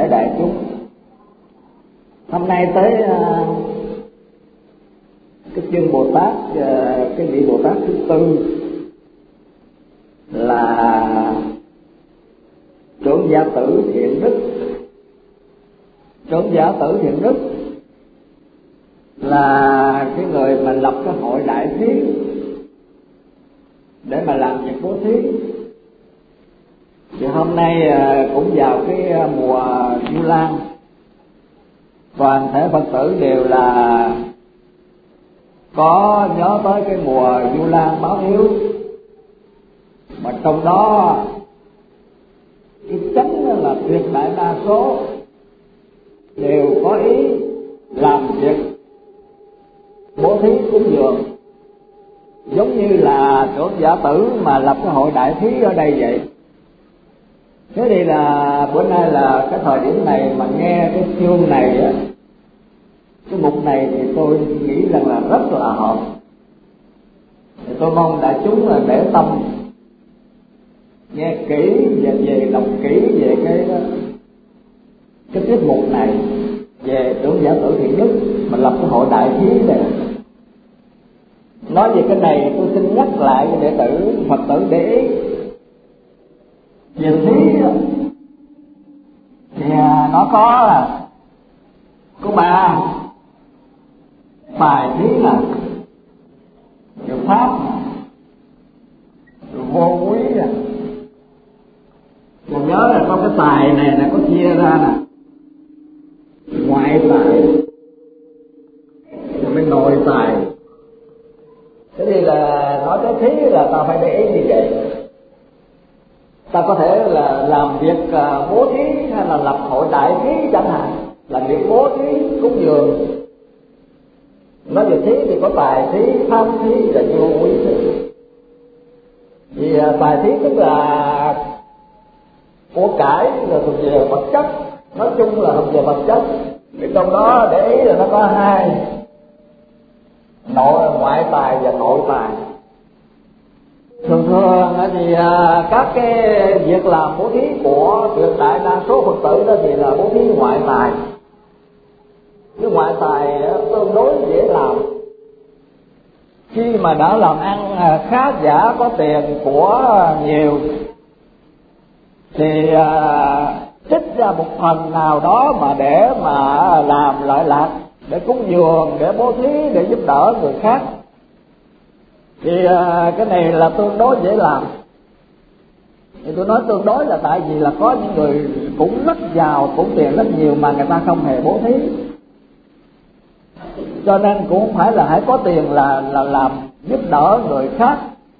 thể đại chúng. Hôm nay tới cái chương Bồ Tát, cái vị Bồ Tát thứ tư là trưởng giả tử thiện đức. Trưởng giả tử thiện đức là cái người mà lập cái hội đại thí để mà làm việc bố thí. Thì hôm nay cũng vào cái mùa Vu Lan, toàn thể Phật tử đều là có nhớ tới cái mùa Vu Lan báo hiếu, mà trong đó cái chánh là tuyệt đại đa số đều có ý làm việc bố thí cúng dường, giống như là trưởng giả tử mà lập cái hội đại thí ở đây vậy. Thế thì là bữa nay là cái thời điểm này mà nghe cái chương này á, cái mục này thì tôi nghĩ rằng là rất là hợp. Thì tôi mong đại chúng là để tâm nghe kỹ về đọc kỹ về cái tiết mục này về trưởng giả tử thiện đức mà lập cái hội đại thí này. Nói về cái này tôi xin nhắc lại cho đệ tử Phật tử để ý về thí thì nó có ba bài thí là điều pháp, vô quý. Tôi nhớ là trong cái tài này là có chia ra nè, ngoại tài rồi mới nội tài. Thế thì là nói tới thí là ta phải để ý như vậy. Ta có thể là làm việc bố thí hay là lập hội đại thí chẳng hạn, làm việc bố thí cúng dường. Nói về thí thì có tài thí, pháp thí và vô quý thí. Vì tài thí tức là của cải là thuộc về vật chất, nói chung là thuộc về vật chất. Thì trong đó để ý là nó có hai, ngoại tài và nội tài. Thường thì các cái việc làm bố thí của tuyệt đại đa số Phật tử đó thì là bố thí ngoại tài. Cái ngoại tài tương đối dễ làm. Khi mà đã làm ăn khá giả, có tiền của nhiều thì trích ra một phần nào đó mà để mà làm lợi lạc, để cúng dường, để bố thí, để giúp đỡ người khác. Thì cái này là tương đối dễ làm. Thì tôi nói tương đối là tại vì là có những người cũng rất giàu, cũng tiền rất nhiều mà người ta không hề bố thí. Cho nên cũng không phải là hãy có tiền là làm giúp đỡ người khác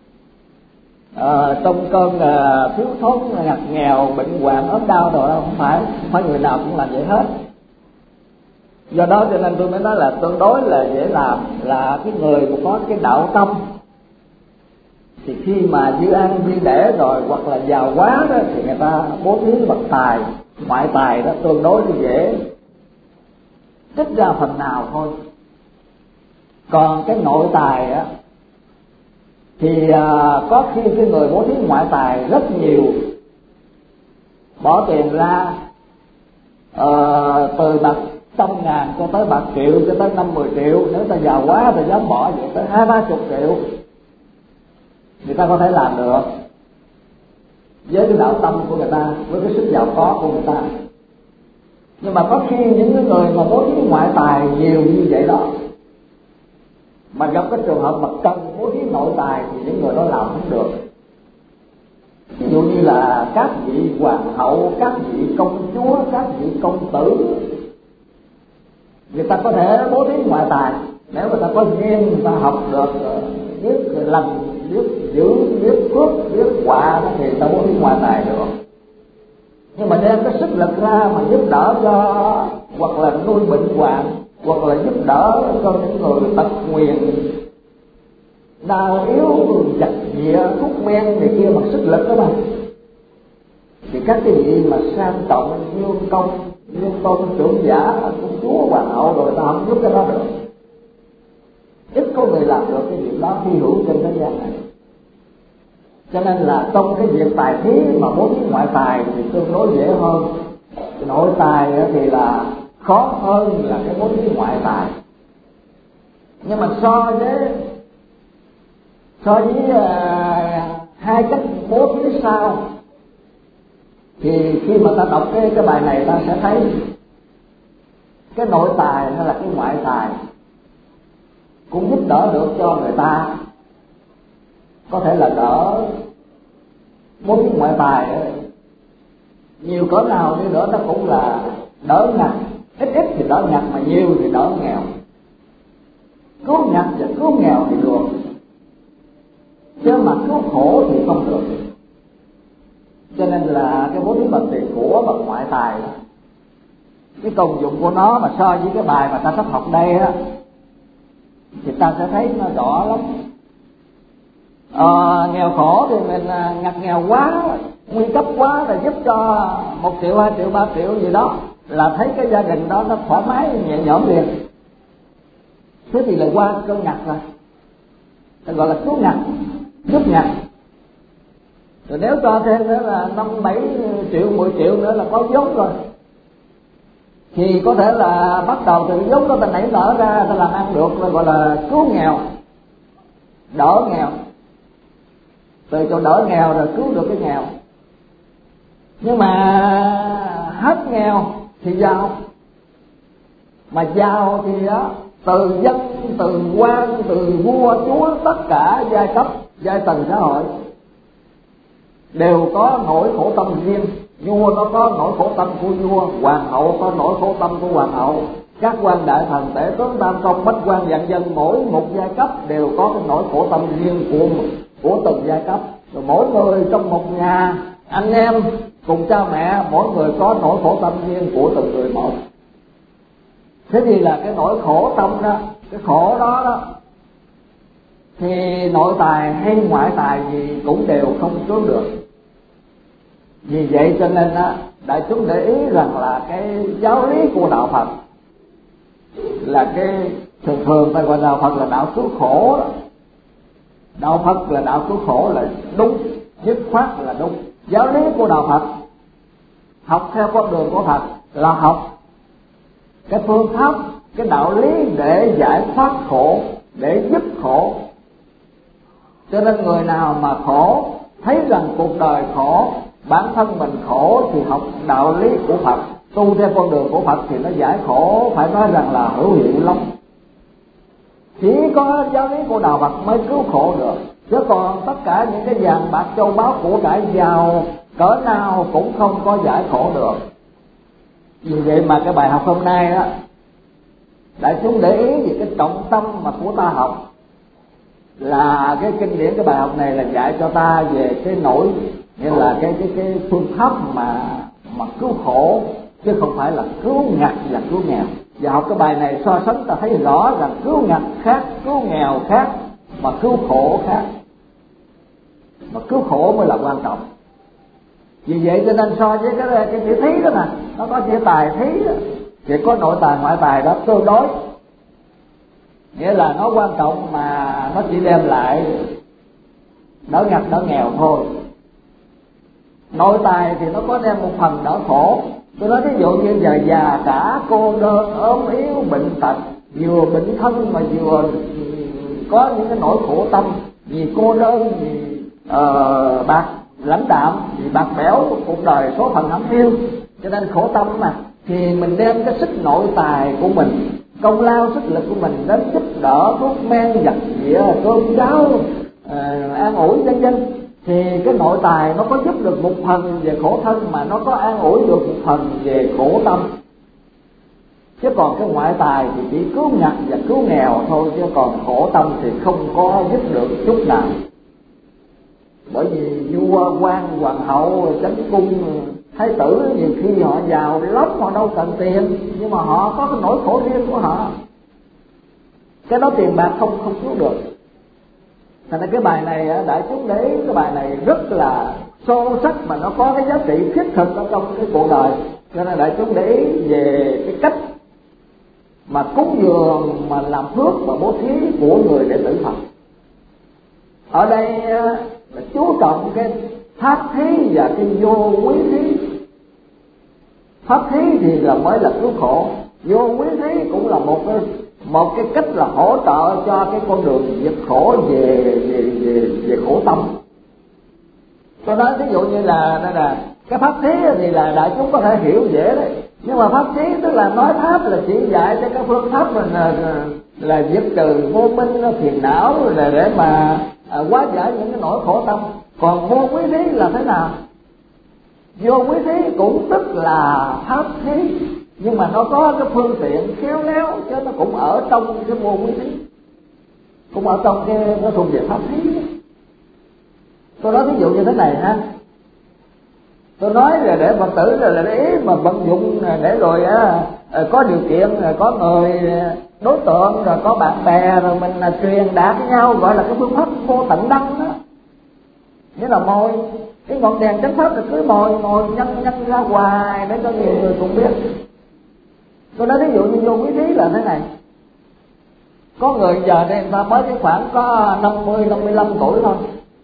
trong cơn thiếu thốn, ngặt nghèo, bệnh hoạn, ốm đau rồi đâu. Không phải người nào cũng làm vậy hết. Do đó cho nên tôi mới nói là tương đối là dễ làm, là cái người mà có cái đạo tâm thì khi mà dư ăn dư để rồi hoặc là giàu quá đó thì người ta bố thí bậc tài, ngoại tài đó tương đối thì dễ trích ra phần nào thôi. Còn cái nội tài á thì có khi cái người bố thí ngoại tài rất nhiều, bỏ tiền ra từ bạc 100.000 cho tới bạc triệu, cho tới 50 triệu. Nếu ta giàu quá ta dám bỏ vậy tới 20-30 triệu, người ta có thể làm được với cái đạo tâm của người ta, với cái sức giàu có của người ta. Nhưng mà có khi những cái người mà bố thí ngoại tài nhiều như vậy đó, mà gặp cái trường hợp mà cần bố thí nội tài thì những người đó làm không được. Ví dụ như là các vị hoàng hậu, các vị công chúa, các vị công tử, người ta có thể bố thí ngoại tài nếu người ta có duyên, người ta học được biết lành, biết giữ, biết phước, biết quả thì người ta bố thí ngoại tài được. Nhưng mà đem cái sức lực ra mà giúp đỡ cho, hoặc là nuôi bệnh hoạn, hoặc là giúp đỡ cho những người tật nguyền, đau yếu, giặt dịa, thuốc men này kia bằng sức lực đó mà, thì các cái vị mà sang trọng, dương công, dương tôn, trưởng giả, công chúa, hoàng hậu rồi ta không giúp cái đó được. Ít có người làm được cái việc đó hy hữu trên thế gian này. Cho nên là trong cái việc tài thí mà bố thí ngoại tài thì tương đối dễ hơn. nội tài thì là khó hơn là cái bố thí ngoại tài. Nhưng mà so với hai cách bố thí sau, thì khi mà ta đọc cái bài này ta sẽ thấy cái nội tài hay là cái ngoại tài cũng giúp đỡ được cho người ta. Có thể là đỡ bố thí ngoại tài nhiều cỡ nào đi nữa nó cũng là đỡ ngặt, ít thì đỡ ngặt, mà nhiều thì đỡ nghèo. Cứu ngặt và cứu nghèo thì được, chứ mà cứu khổ thì không được. Cho nên là cái bố thí bằng tiền của bằng ngoại tài, cái công dụng của nó mà so với cái bài mà ta sắp học đây á, thì ta sẽ thấy nó rõ lắm. Nghèo khổ thì mình ngặt nghèo quá, nguy cấp quá là giúp cho 1 triệu, 2 triệu, 3 triệu gì đó là thấy cái gia đình đó nó thoải mái nhẹ nhõm liền. Thế thì lại qua cơn ngặt rồi, ta gọi là cứu ngặt, giúp ngặt. Rồi nếu cho thêm nữa là 5, 7 triệu, 10 triệu nữa là có vốn rồi, thì có thể là bắt đầu từ vốn đó ta nảy nở ra, ta làm ăn được, là gọi là cứu nghèo, đỡ nghèo. Từ chỗ đỡ nghèo rồi cứu được cái nghèo. Nhưng mà hết nghèo thì giàu. Mà giàu thì từ dân, từ quan, từ vua chúa, tất cả giai cấp, giai tầng xã hội đều có nỗi khổ tâm riêng. Vua nó có nỗi khổ tâm của vua, hoàng hậu có nỗi khổ tâm của hoàng hậu, các quan đại thần, tể tướng, tam công, bách quan, vạn dân, mỗi một giai cấp đều có cái nỗi khổ tâm riêng của từng giai cấp. Rồi mỗi người trong một nhà, anh em cùng cha mẹ, mỗi người có nỗi khổ tâm riêng của từng người một. Thế thì là cái nỗi khổ tâm đó, cái khổ đó thì nội tài hay ngoại tài gì cũng đều không cứu được. Vì vậy cho nên đại chúng để ý rằng là cái giáo lý của đạo Phật là cái thường ta gọi đạo Phật là đạo cứu khổ đó. Đạo Phật là đạo cứu khổ là đúng, dứt khoát là đúng. Giáo lý của đạo Phật, học theo con đường của Phật là học cái phương pháp, cái đạo lý để giải thoát khổ, để dứt khổ. Cho nên người nào mà khổ, thấy rằng cuộc đời khổ, bản thân mình khổ, thì học đạo lý của Phật, tu theo con đường của Phật thì nó giải khổ, phải nói rằng là hữu hiệu lắm. Chỉ có giáo lý của đạo Phật mới cứu khổ được, chứ còn tất cả những cái vàng bạc châu báu của cải giàu cỡ nào cũng không có giải khổ được. Vì vậy mà cái bài học hôm nay đó, đại chúng để ý về cái trọng tâm mà của ta học là cái kinh điển, cái bài học này là dạy cho ta về cái nỗi, nghĩa là cái phương pháp mà cứu khổ, chứ không phải là cứu ngặt và cứu nghèo. Và học cái bài này so sánh ta thấy rõ rằng cứu ngặt khác, cứu nghèo khác, mà cứu khổ khác. Mà cứu khổ mới là quan trọng. Vì vậy cho nên so với cái chữ thí đó nè, nó có chữ tài thí đó, thì có nội tài ngoại tài đó tương đối. Nghĩa là nó quan trọng mà nó chỉ đem lại đỡ ngặt đỡ nghèo thôi. Nội tài thì nó có đem một phần đỡ khổ. Tôi nói ví dụ như giờ già cả, cô đơn, ốm yếu, bệnh tật, vừa bệnh thân mà vừa có những cái nỗi khổ tâm, vì cô đơn, vì bạc lãnh đạm, vì bạc bẽo, cuộc đời số phận hẩm hiu, cho nên khổ tâm mà. Thì mình đem cái sức nội tài của mình, công lao sức lực của mình đến giúp đỡ, thuốc men, giặt dĩa, cơm cháo, an ủi vân vân, thì cái nội tài nó có giúp được một phần về khổ thân, mà nó có an ủi được một phần về khổ tâm. Chứ còn cái ngoại tài thì chỉ cứu ngặt và cứu nghèo thôi, chứ còn khổ tâm thì không có giúp được chút nào. Bởi vì vua, quan, hoàng hậu, chánh cung, thái tử nhiều khi họ giàu lắm, họ đâu cần tiền, nhưng mà họ có cái nỗi khổ riêng của họ. Cái đó tiền bạc không cứu được. Thành ra cái bài này đại chúng để ý, cái bài này rất là sâu sắc mà nó có cái giá trị thiết thực ở trong cái cuộc đời. Cho nên đại chúng để ý về cái cách mà cúng dường, mà làm phước và bố thí của người đệ tử Phật. Ở đây là chú trọng cái pháp thí và cái vô quý thí. Pháp thí thì là mới là cứu khổ, vô quý thí cũng là một cái cách là hỗ trợ cho cái con đường vượt khổ về khổ tâm. Tôi nói ví dụ như là cái pháp thí thì là đại chúng có thể hiểu dễ đấy, nhưng mà pháp thí tức là nói pháp là chỉ dạy cho cái phương pháp mình là dứt trừ vô minh phiền não là để mà hóa giải những cái nỗi khổ tâm. Còn vô quý thí là thế nào? Vô quý thí cũng tức là pháp thí, nhưng mà nó có cái phương tiện khéo léo, chứ nó cũng ở trong cái vô quý thí, cũng ở trong cái thuộc về pháp thí. Tôi nói ví dụ như thế này ha, tôi nói là để Phật tử là để ý mà vận dụng để rồi có điều kiện, có người đối tượng, rồi có bạn bè, rồi mình truyền đạt với nhau, gọi là cái phương pháp vô tận đăng đó. Nghĩa là mồi cái ngọn đèn chánh pháp là cứ mồi nhân ra hoài để cho nhiều người cũng biết. Tôi nói ví dụ như vô quý thí là thế này, có người giờ đây người ta mới cái khoảng có 50-55 tuổi thôi,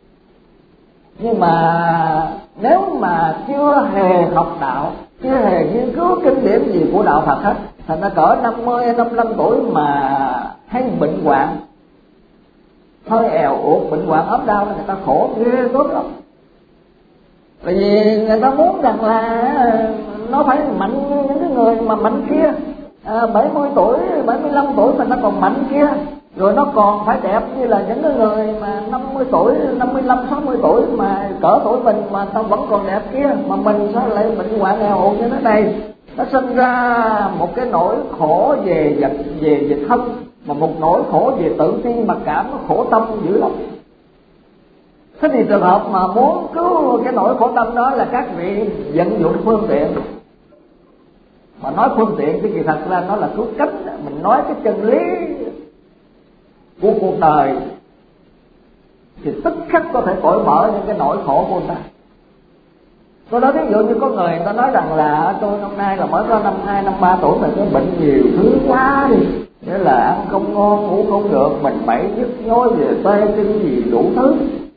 nhưng mà nếu mà chưa hề học đạo, chưa hề nghiên cứu kinh điển gì của đạo Phật hết, thành ra cỡ 50-55 tuổi mà hay bệnh hoạn, hơi èo uột, bệnh hoạn ốm đau là người ta khổ ghê gớm lắm. Bởi vì người ta muốn rằng là nó phải mạnh như những cái người mà mạnh kia, 70 tuổi, 75 tuổi mà nó còn mạnh kia, rồi nó còn phải đẹp như là những cái người mà 50 tuổi, 55, 60 tuổi mà cỡ tuổi mình mà tao vẫn còn đẹp kia, mà mình sao lại bệnh hoạn nghèo ồn như thế này. Nó sinh ra một cái nỗi khổ về thân, mà một nỗi khổ về tự ti mặc cảm, nó khổ tâm dữ lắm. Thế thì trường hợp mà muốn cứu cái nỗi khổ tâm đó là các vị vận dụng phương tiện. Mà nói phương tiện thì kỳ thật ra nó là cứu cánh, mình nói cái chân lý của cuộc đời thì tức khắc có thể cởi mở những cái nỗi khổ của người ta. Tôi nói ví dụ như có người ta nói rằng là tôi năm nay là mới có 52, 53 tuổi mà cái bệnh nhiều thứ quá đi, nghĩa là ăn không ngon, ngủ không được, mình phải nhức nhối về tê kinh gì đủ thứ.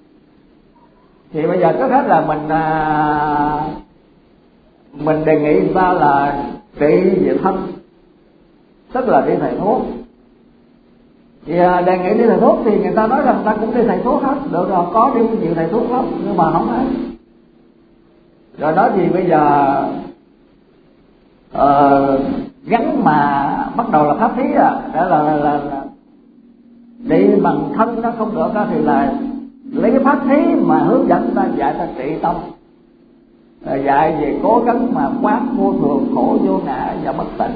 Thì bây giờ trước hết là mình đề nghị người ta là trị về thân, tức là đi thầy thuốc. Thì đề nghị đi thầy thuốc thì người ta nói rằng người ta cũng đi thầy thuốc hết, được rồi, có đi nhiều thầy thuốc lắm nhưng mà không thấy. Rồi nói gì bây giờ gắn mà bắt đầu là pháp thí để là đi bằng thân nó không được thì là lấy cái pháp thí mà hướng dẫn ta dạy ta trị tâm, dạy về cố gắng mà quán vô thường, khổ vô ngã và bất tịnh.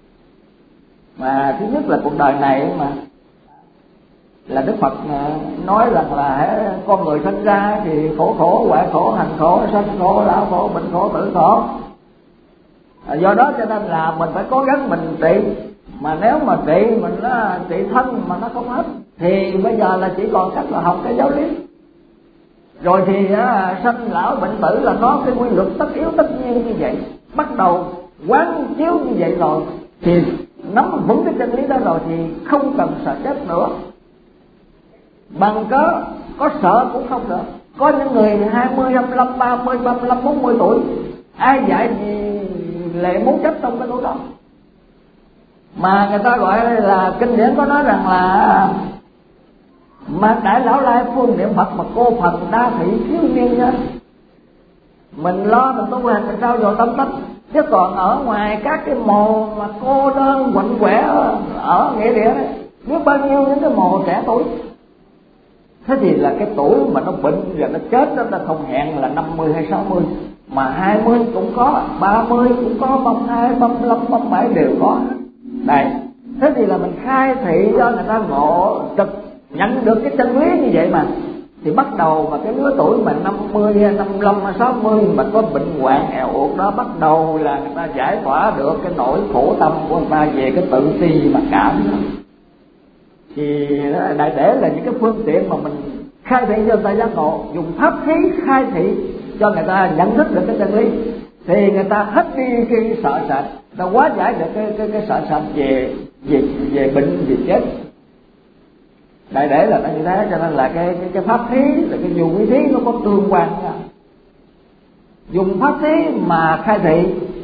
Mà thứ nhất là cuộc đời này mà là Đức Phật nói rằng là con người sinh ra thì khổ, hoại khổ, hành khổ, sanh khổ, lão khổ, bệnh khổ, tử khổ. Do đó cho nên là mình phải cố gắng mình trị. Mà nếu mà trị mình trị thân mà nó không hết thì bây giờ là chỉ còn cách là học cái giáo lý. Rồi thì sanh lão bệnh tử là nó cái quy luật tất yếu tất nhiên như vậy. Bắt đầu quán chiếu như vậy rồi thì nắm vững cái chân lý đó rồi thì không cần sợ chết nữa. Bằng cớ có sợ cũng không được. Có những người 20, 25, 30, 35, 40 tuổi, ai dạy gì lại muốn chết trong cái tuổi đó. Mà người ta gọi là kinh điển có nói rằng là mà đại lão lai phương niệm Phật mà cô phần đa thị thiếu niên nhá. Mình lo mình tu hành mình trao dồi tâm tích, chứ còn ở ngoài các cái mồ mà cô đơn quạnh quẻ ở nghĩa địa đấy, biết bao nhiêu những cái mồ trẻ tuổi. Thế thì là cái tuổi mà nó bệnh và nó chết đó ta không hẹn là 50 hay 60, mà 20 cũng có, 30 cũng có, 32, 35, 37 đều có. Đây, thế thì là mình khai thị cho người ta ngộ trực nhận được cái chân lý như vậy mà. Thì bắt đầu mà cái lứa tuổi mà 50, 55, 60 mà có bệnh hoạn èo uột đó, bắt đầu là người ta giải tỏa được cái nỗi khổ tâm của người ta về cái tự ti mà cảm đó. Thì đại để là những cái phương tiện mà mình khai thị cho người ta giác ngộ, dùng pháp khí khai thị cho người ta nhận thức được cái chân lý, thì người ta hết đi cái sợ sệt, ta hóa giải được cái sợ sệt về bệnh, về chết. Đại để là nó như thế, cho nên là cái pháp thí là cái dùng quý thí nó có tương quan nha. Dùng pháp thí mà khai thị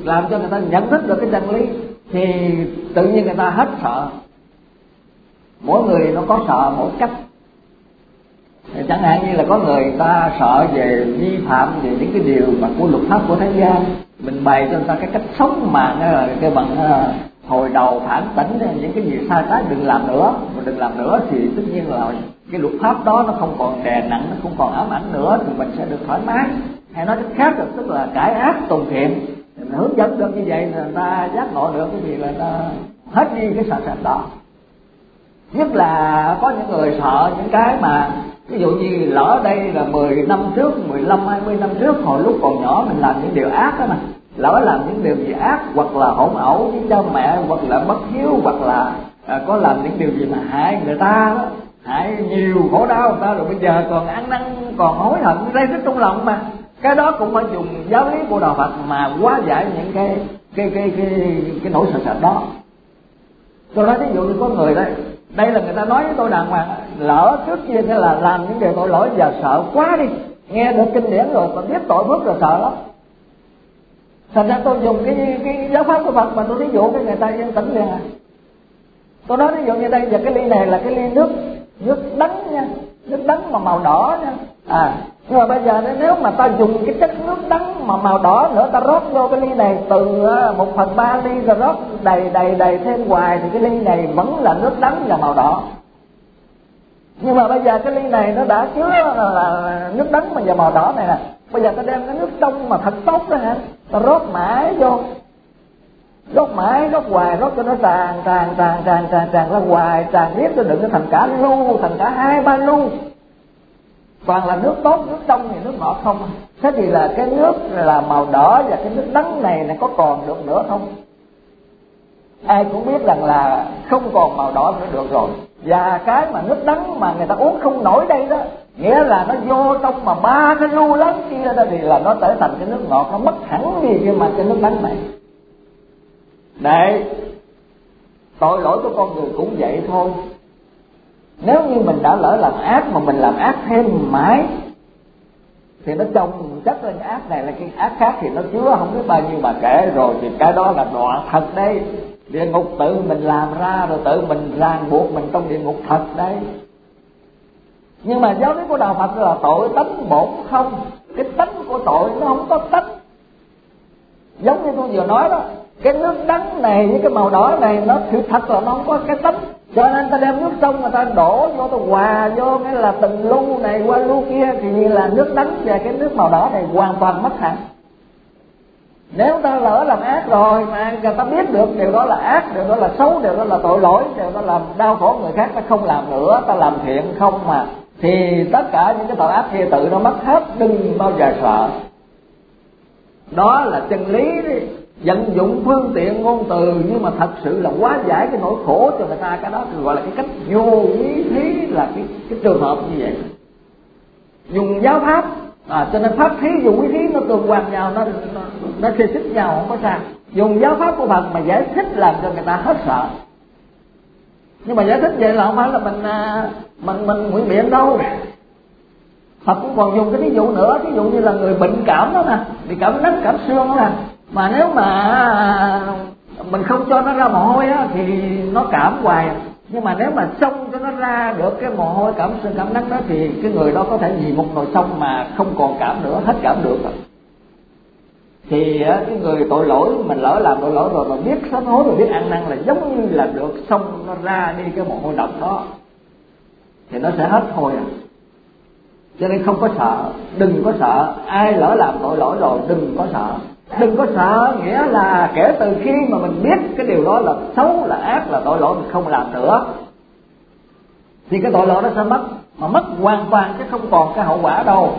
làm cho người ta nhận thức được cái chân lý thì tự nhiên người ta hết sợ. Mỗi người nó có sợ mỗi cách. Chẳng hạn như là có người ta sợ về vi phạm về những cái điều mà của luật pháp của thế gian, mình bày cho người ta cái cách sống mà cái bằng hồi đầu phản tỉnh những cái gì sai trái đừng làm nữa, mà đừng làm nữa thì tất nhiên là cái luật pháp đó nó không còn đè nặng, nó không còn ám ảnh nữa thì mình sẽ được thoải mái. Hay nói cách khác là tức là cải ác tùng thiện, mình hướng dẫn được như vậy là người ta giác ngộ được cái gì là người ta hết đi cái sợ sệt đó. Nhất là có những người sợ những cái mà ví dụ như lỡ đây là 10 năm trước, 15, 20 năm trước, hồi lúc còn nhỏ mình làm những điều ác đó mà, lỡ làm những điều gì ác, hoặc là hỗn ẩu với cha mẹ, hoặc là bất hiếu, hoặc là có làm những điều gì mà hại người ta đó, hại nhiều khổ đau người ta, rồi bây giờ còn ăn năn, còn hối hận rây rứt trong lòng mà. Cái đó cũng phải dùng giáo lý của đạo Phật mà hóa giải những cái nỗi sợ sệt đó. Tôi nói ví dụ như có người đây là người ta nói với tôi đàng hoàng, lỡ trước kia thế là làm những điều tội lỗi, giờ sợ quá đi, nghe được kinh điển rồi còn biết tội phước rồi sợ lắm. Thành ra tôi dùng cái giáo pháp của Phật mà tôi ví dụ với người ta yên tĩnh liền à. Tôi nói ví dụ như đây giờ cái ly này là cái ly nước đắng nha, nước đắng mà màu đỏ nha. Nhưng mà bây giờ nếu mà ta dùng cái chất nước đắng mà màu đỏ nữa, ta rót vô cái ly này từ 1/3 ly rồi rót đầy thêm hoài thì cái ly này vẫn là nước đắng và màu đỏ. Nhưng mà bây giờ cái ly này nó đã chứa là nước đắng mà và màu đỏ này nè, bây giờ ta đem cái nước trong mà thật tốt đó hả, ta rót mãi vô, rót mãi, rót hoài, rót cho nó tràn ra hoài, tràn riết cho đừng có thành cả lu, thành cả 2-3 lu. Toàn là nước tốt, nước trong thì nước ngọt không. Thế thì là cái nước là màu đỏ và cái nước đắng này có còn được nữa không? Ai cũng biết rằng là không còn màu đỏ nữa được rồi. Và cái mà nước đắng mà người ta uống không nổi đây đó, nghĩa là nó vô trong mà 3 cái lu lớn kia đó thì là nó trở thành cái nước ngọt, nó mất hẳn đi cái nước đắng này. Đấy, tội lỗi của con người cũng vậy thôi. Nếu như mình đã lỡ làm ác mà mình làm ác thêm mãi thì nó chồng chất lên cái ác này là cái ác khác thì nó chứa không biết bao nhiêu mà kể rồi, thì cái đó là đọa thật đây. Địa ngục tự mình làm ra rồi tự mình ràng buộc mình trong địa ngục thật đấy. Nhưng mà giáo lý của đạo Phật là tội tánh bổn không. Cái tánh của tội nó không có tánh. Giống như tôi vừa nói đó, cái nước đắng này với cái màu đỏ này nó thực thật là nó không có cái tánh. Cho nên ta đem nước trong người ta đổ vô, ta hòa vô nghĩa là từng lu này qua lu kia thì là nước đắng và cái nước màu đỏ này hoàn toàn mất hẳn. Nếu ta lỡ làm ác rồi mà người ta biết được điều đó là ác, điều đó là xấu, điều đó là tội lỗi, điều đó làm đau khổ người khác, ta không làm nữa, ta làm thiện không mà, thì tất cả những cái tội ác kia tự nó mất hết, đừng bao giờ sợ. Đó là chân lý đi. Vận dụng phương tiện ngôn từ nhưng mà thật sự là hóa giải cái nỗi khổ cho người ta, cái đó gọi là cái cách vô lý thí, là cái trường hợp như vậy. Dùng giáo pháp, cho nên pháp thí dùng quý thí nó tương quan nhau, nó xê xích nhau không có sao. Dùng giáo pháp của Phật mà giải thích làm cho người ta hết sợ. Nhưng mà giải thích vậy là không phải là mình nguyện biện đâu. Phật cũng còn dùng cái ví dụ nữa, ví dụ như là người bệnh cảm đó nè, bị cảm nắng cảm xương đó nè, mà nếu mà mình không cho nó ra mồ hôi á thì nó cảm hoài. Nhưng mà nếu mà xông cho nó ra được cái mồ hôi cảm xương cảm nắng đó thì cái người đó có thể vì một nồi xông mà không còn cảm nữa, hết cảm được rồi. Thì cái người tội lỗi mình lỡ làm tội lỗi rồi mà biết sám hối rồi biết ăn năn là giống như là được xông nó ra đi cái mồ hôi độc đó thì nó sẽ hết thôi à. Cho nên không có sợ, đừng có sợ. Ai lỡ làm tội lỗi rồi đừng có sợ. Đừng có sợ nghĩa là kể từ khi mà mình biết cái điều đó là xấu, là ác, là tội lỗi, mình không làm nữa thì cái tội lỗi nó sẽ mất, mà mất hoàn toàn chứ không còn cái hậu quả đâu.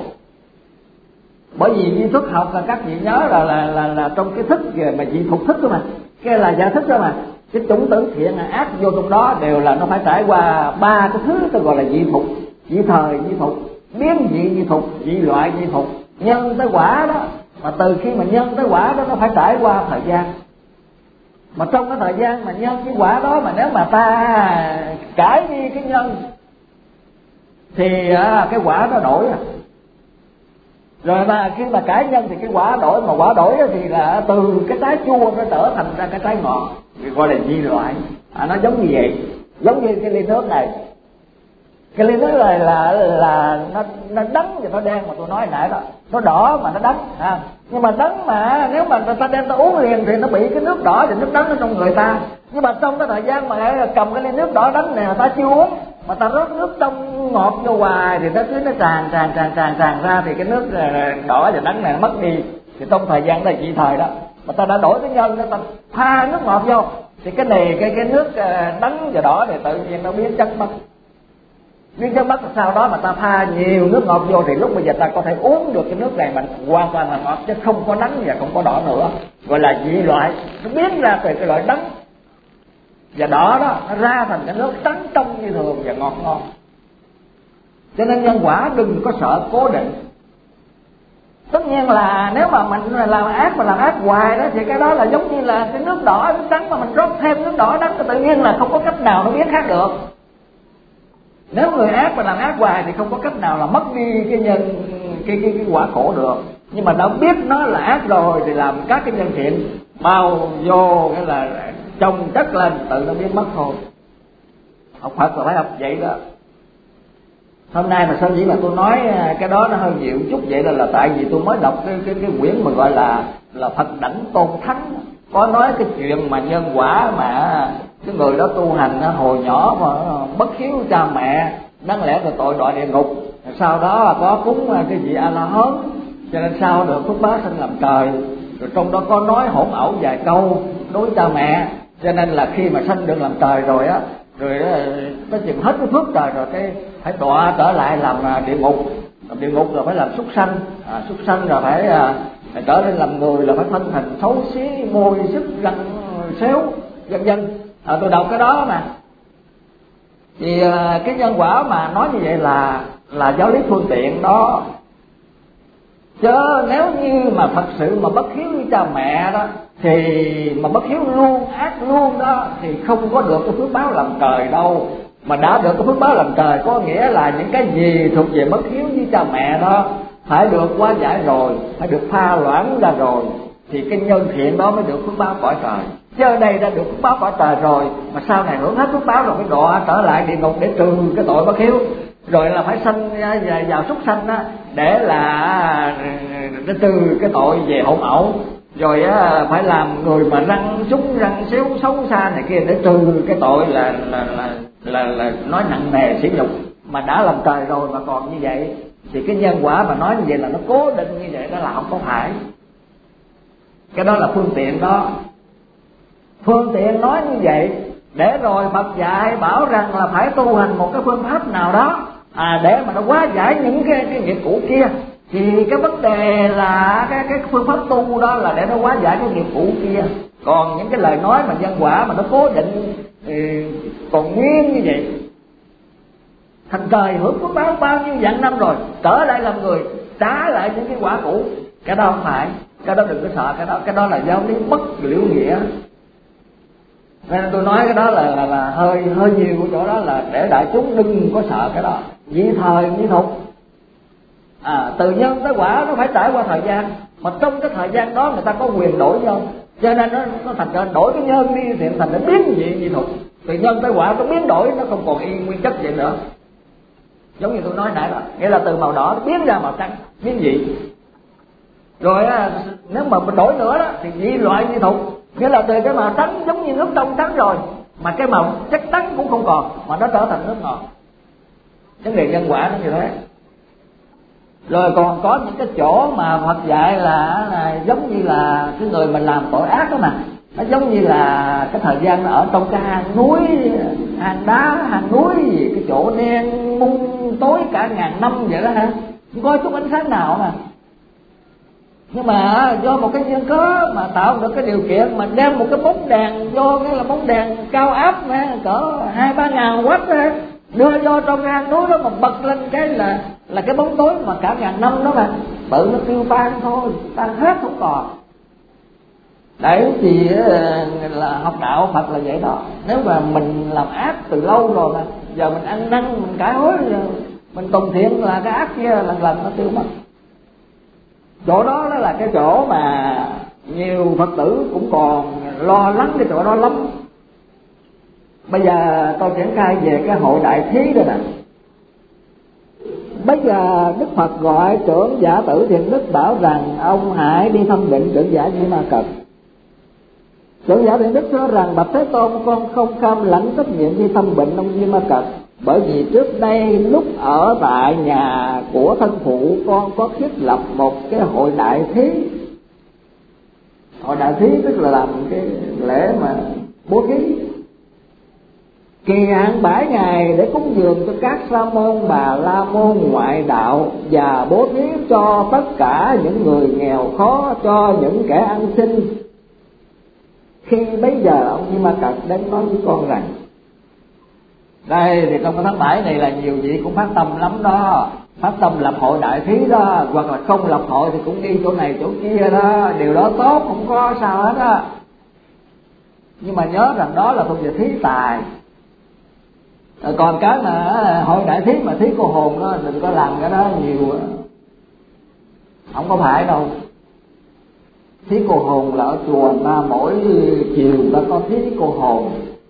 Bởi vì di thức học là các vị nhớ là trong cái thức về mà dị thuộc thức đó mà, cái là giả thức đó mà, cái chủng tử thiện là ác vô trong đó đều là nó phải trải qua 3 cái thứ tôi gọi là dị thuộc: dị thời dị thuộc, biến dị dị thuộc, dị loại dị thuộc, nhân tới quả đó. Mà từ khi mà nhân tới quả đó nó phải trải qua thời gian. Mà trong cái thời gian mà nhân cái quả đó, mà nếu mà ta cải đi cái nhân thì cái quả nó đổi à. Rồi mà khi mà cải nhân thì cái quả đổi, mà quả đổi thì là từ cái trái chua nó trở thành ra cái trái ngọt, thì gọi là dị loại. Nó giống như vậy, giống như cái ly nước này. Cái ly nước này là nó đắng và nó đen mà tôi nói nãy đó, nó đỏ mà nó đắng nhưng mà đắng mà nếu mà người ta đem ta uống liền thì nó bị cái nước đỏ và nước đắng ở trong người ta. Nhưng mà trong cái thời gian mà cầm cái ly nước đỏ đắng này người ta chưa uống, mà ta rót nước trong ngọt vô hoài thì nó cứ nó tràn ra, thì cái nước đỏ và đắng này nó mất đi. Thì trong thời gian này chỉ thời đó mà ta đã đổi cái nhân, ta pha nước ngọt vô thì cái này cái nước đắng và đỏ thì tự nhiên nó biến chất mất. Nhưng cái mất sau đó mà ta pha nhiều nước ngọt vô thì lúc bây giờ ta có thể uống được cái nước này mà hoàn toàn là ngọt, chứ không có đắng và không có đỏ nữa, gọi là dị loại. Nó biến ra từ cái loại đắng và đỏ đó, nó ra thành cái nước trắng trong như thường và ngọt ngon. Cho nên nhân quả đừng có sợ cố định. Tất nhiên là nếu mà mình làm ác hoài đó thì cái đó là giống như là cái nước đỏ nước trắng mà mình rót thêm nước đỏ đắng, tự nhiên là không có cách nào nó biến khác được. Nếu người ác mà làm ác hoài thì không có cách nào là mất đi cái quả khổ được. Nhưng mà đã biết nó là ác rồi thì làm các cái nhân thiện bao vô cái là chồng chất lên, tự nó biến mất thôi. Học Phật là phải học vậy đó. Hôm nay mà sao chỉ mà tôi nói cái đó nó hơi nhiều chút vậy là tại vì tôi mới đọc cái quyển mà gọi là Phật Đảnh Tôn Thắng, có nói cái chuyện mà nhân quả mà cái người đó tu hành hồi nhỏ mà bất hiếu cha mẹ, đáng lẽ là tội đọa địa ngục, sau đó có cúng cái vị A La Hán cho nên sau được phước báo sinh làm trời. Rồi trong đó có nói hỗn ẩu vài câu đối cha mẹ, cho nên là khi mà sanh được làm trời rồi á, rồi nó chừng hết cái phước trời rồi cái phải đọa trở lại làm địa ngục. Làm địa ngục rồi phải làm súc sanh, súc sanh rồi phải trở lên làm người là phải thân hình xấu xí, môi sức răng xéo vân vân. Tôi đọc cái đó mà thì cái nhân quả mà nói như vậy là giáo lý phương tiện đó. Chứ nếu như mà thật sự mà bất hiếu với cha mẹ đó thì mà bất hiếu luôn, ác luôn đó, thì không có được cái phước báo làm trời đâu. Mà đã được cái phước báo làm trời có nghĩa là những cái gì thuộc về bất hiếu với cha mẹ đó phải được hóa giải rồi, phải được pha loãng ra rồi, thì cái nhân thiện đó mới được phước báo cõi trời. Chứ ở đây đã được phước báo cõi trời rồi mà sau này hưởng hết phước báo rồi mới đọa trở lại địa ngục để trừ cái tội bất hiếu, rồi là phải sanh vào súc sanh đó để là để trừ cái tội về hỗn ẩu, rồi phải làm người mà răng súng răng xéo xấu xa này kia để trừ cái tội là nói nặng nề sỉ nhục. Mà đã làm trời rồi mà còn như vậy thì cái nhân quả mà nói như vậy là nó cố định như vậy đó là không có phải. Cái đó là phương tiện đó. Phương tiện nói như vậy để rồi Phật dạy bảo rằng là phải tu hành một cái phương pháp nào đó để mà nó hóa giải những cái nghiệp cũ kia. Thì cái vấn đề là cái phương pháp tu đó là để nó hóa giải cái nghiệp cũ kia. Còn những cái lời nói mà nhân quả mà nó cố định thì còn nguyên như vậy, thành trời hưởng phước báo bao nhiêu vạn năm rồi trở lại làm người trả lại những cái quả cũ. Cái đó không phải, cái đó đừng có sợ cái đó là giáo lý bất liễu nghĩa. Nên tôi nói cái đó là hơi nhiều của chỗ đó là để đại chúng đừng có sợ cái đó. Dị thời như thục, từ nhân tới quả nó phải trải qua thời gian, mà trong cái thời gian đó người ta có quyền đổi nhân, cho nên nó thành ra đổi cái nhân đi thì thành ra biến dị thục. Từ nhân tới quả nó biến đổi, nó không còn yên nguyên chất vậy nữa. Giống như tôi nói nãy đó, nghĩa là từ màu đỏ nó biến ra màu trắng, biến dị. Rồi nếu mà mình đổi nữa đó thì dị loại dị thục, nghĩa là từ cái màu trắng giống như nước trong trắng rồi mà cái màu chất trắng cũng không còn, mà nó trở thành nước ngọt. Vấn đề nhân quả nó như thế. Rồi còn có những cái chỗ mà Phật dạy là giống như là cái người mình làm tội ác đó mà, nó giống như là cái thời gian nó ở trong cái hang núi, hang đá, hang núi gì, cái chỗ đen mung tối cả ngàn năm vậy đó ha, không có chút ánh sáng nào mà. Nhưng mà do một cái duyên cớ mà tạo được cái điều kiện mà đem một cái bóng đèn vô, cái là bóng đèn cao áp cỡ 2-3 ngàn watt đó, đưa vô trong cái hang núi đó mà bật lên cái là cái bóng tối mà cả ngàn năm đó mà tự nó tiêu tan thôi, tan hết không còn. Đấy thì là học đạo Phật là vậy đó. Nếu mà mình làm ác từ lâu rồi mà giờ mình ăn năn, mình cải hối, mình tùng thiện là cái ác kia lần lần nó tiêu mất. Chỗ đó là cái chỗ mà nhiều Phật tử cũng còn lo lắng cái chỗ đó lắm. Bây giờ tôi triển khai về cái hội đại thí đây nè. Bây giờ Đức Phật gọi trưởng giả Tử Thiện Đức bảo rằng ông hãy đi thăm bệnh trưởng giả Di Ma Cật. Trưởng giả Thiện Đức nói rằng bạch Thế Tôn, con không cam lãnh trách nhiệm đi thăm bệnh ông Di Ma Cật, bởi vì trước đây lúc ở tại nhà của thân phụ con có thiết lập một cái hội đại thí. Hội đại thí tức là làm cái lễ mà bố thí, kỳ hạn 7 ngày để cúng dường cho các sa môn, bà la môn ngoại đạo và bố thí cho tất cả những người nghèo khó, cho những kẻ ăn xin. Khi bấy giờ ông Di Ma Cật đến nói với con rằng, đây thì trong cái tháng 7 này là nhiều vị cũng phát tâm lắm đó, phát tâm lập hội đại thí đó, hoặc là không lập hội thì cũng đi chỗ này chỗ kia đó, điều đó tốt, không có sao hết á. Nhưng mà nhớ rằng đó là thuộc về thí tài. Còn cái mà hội đại thí mà thí cô hồn đó, đừng có làm cái đó nhiều, không có phải đâu. Thí cô hồn là ở chùa ta mỗi chiều ta có thí cô hồn.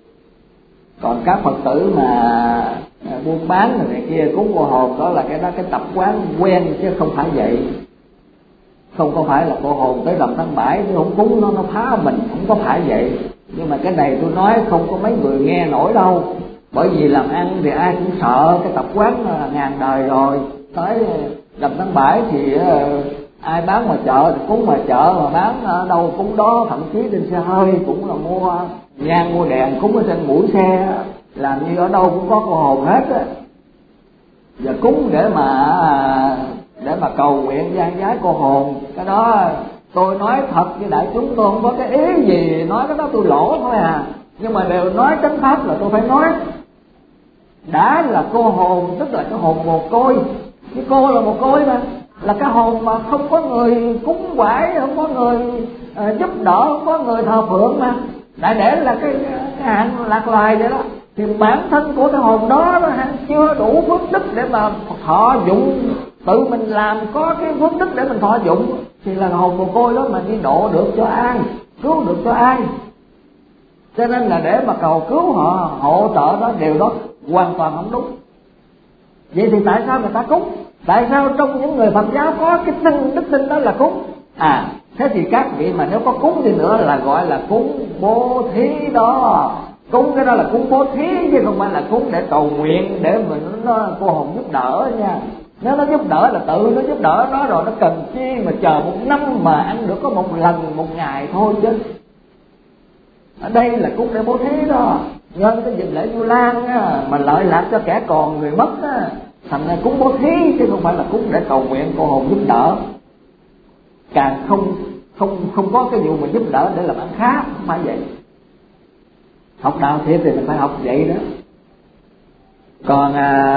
Còn các Phật tử mà buôn bán này kia cúng cô hồn đó là cái đó cái tập quán quen chứ không phải vậy. Không có phải là cô hồn tới rằm tháng 7 chứ không cúng nó phá mình, không có phải vậy. Nhưng mà cái này tôi nói không có mấy người nghe nổi đâu. Bởi vì làm ăn thì ai cũng sợ, cái tập quán là ngàn đời rồi. Tới rằm tháng 7 thì ai bán ngoài chợ thì cúng ngoài chợ, mà bán ở đâu cúng đó, thậm chí trên xe hơi cũng là mua nhang mua đèn cúng ở trên mũi xe, làm như ở đâu cũng có cô hồn hết á. Và cúng để mà cầu nguyện gian giái cô hồn, cái đó tôi nói thật với đại chúng, tôi không có cái ý gì nói cái đó tôi lỗ thôi à. Nhưng mà đều nói chánh pháp là tôi phải nói. Đã là cô hồn tức là cái hồn mồ côi, cái cô là mồ côi mà, là cái hồn mà không có người cúng quải, không có người giúp đỡ, không có người thờ phượng mà. Đại để là cái hạng lạc loài vậy đó, thì bản thân của cái hồn đó nó chưa đủ phước đức để mà thọ dụng, tự mình làm có cái phước đức để mình thọ dụng, thì là hồn mồ côi đó mà đi độ được cho ai, cứu được cho ai. Cho nên là để mà cầu cứu họ, hỗ trợ đó, điều đó hoàn toàn không đúng. Vậy thì tại sao người ta cúng? Tại sao trong những người Phật giáo có cái đức tin đó là cúng? Thế thì các vị mà nếu có cúng thì nữa là gọi là cúng bố thí đó. Cúng cái đó là cúng bố thí chứ không phải là cúng để cầu nguyện, để mình cô hồn giúp đỡ nha. Nếu nó giúp đỡ là tự nó giúp đỡ nó rồi, nó cần chi mà chờ một năm mà ăn được có một lần một ngày thôi chứ. Ở đây là cúng để bố thí đó, nhân cái dịp lễ Vu Lan á, mà lợi lạc cho kẻ còn người mất á, thành ra cúng bố thí chứ không phải là cúng để cầu nguyện cô hồn giúp đỡ. Càng không có cái vụ mà giúp đỡ để làm ăn khá, không phải vậy. Học đạo thiệt thì mình phải học vậy đó. Còn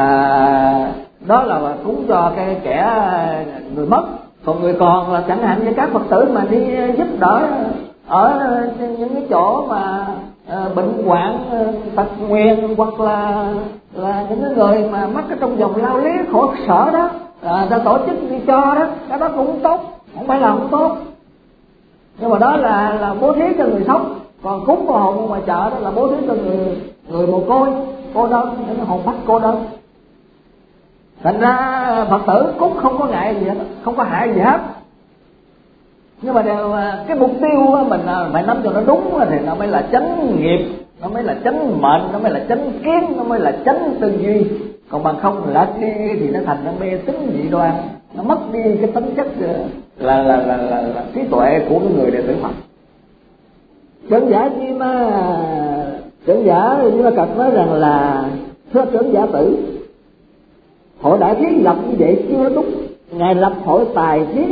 đó là cúng cho cái kẻ người mất. Còn người còn là chẳng hạn như các Phật tử mà đi giúp đỡ ở những cái chỗ mà bệnh hoạn, tật nguyền, hoặc là những cái người mà mắc ở trong vòng lao lý khổ sở đó, ta tổ chức đi cho đó, cái đó cũng tốt, không phải là không tốt. Nhưng mà đó là bố thí cho người sống. Còn cúng cô hồn ngoài chợ đó là bố thí cho người mồ côi, cô đơn, những hồn phách cô đơn. Thành ra Phật tử cúng không có ngại gì hết, không có hại gì hết. Nhưng mà đều cái mục tiêu mình phải nắm cho nó đúng thì nó mới là chánh nghiệp, nó mới là chánh mệnh, nó mới là chánh kiến, nó mới là chánh tư duy. Còn bằng không lệch đi thì nó thành nó mê tín dị đoan, nó mất đi cái tính chất là trí tuệ của cái người đệ tử Phật. Trưởng giả Di Ma Cật nói rằng là thưa trưởng giả Tử, hội đại thí lập như vậy chưa đúng. Ngài lập hội tài thí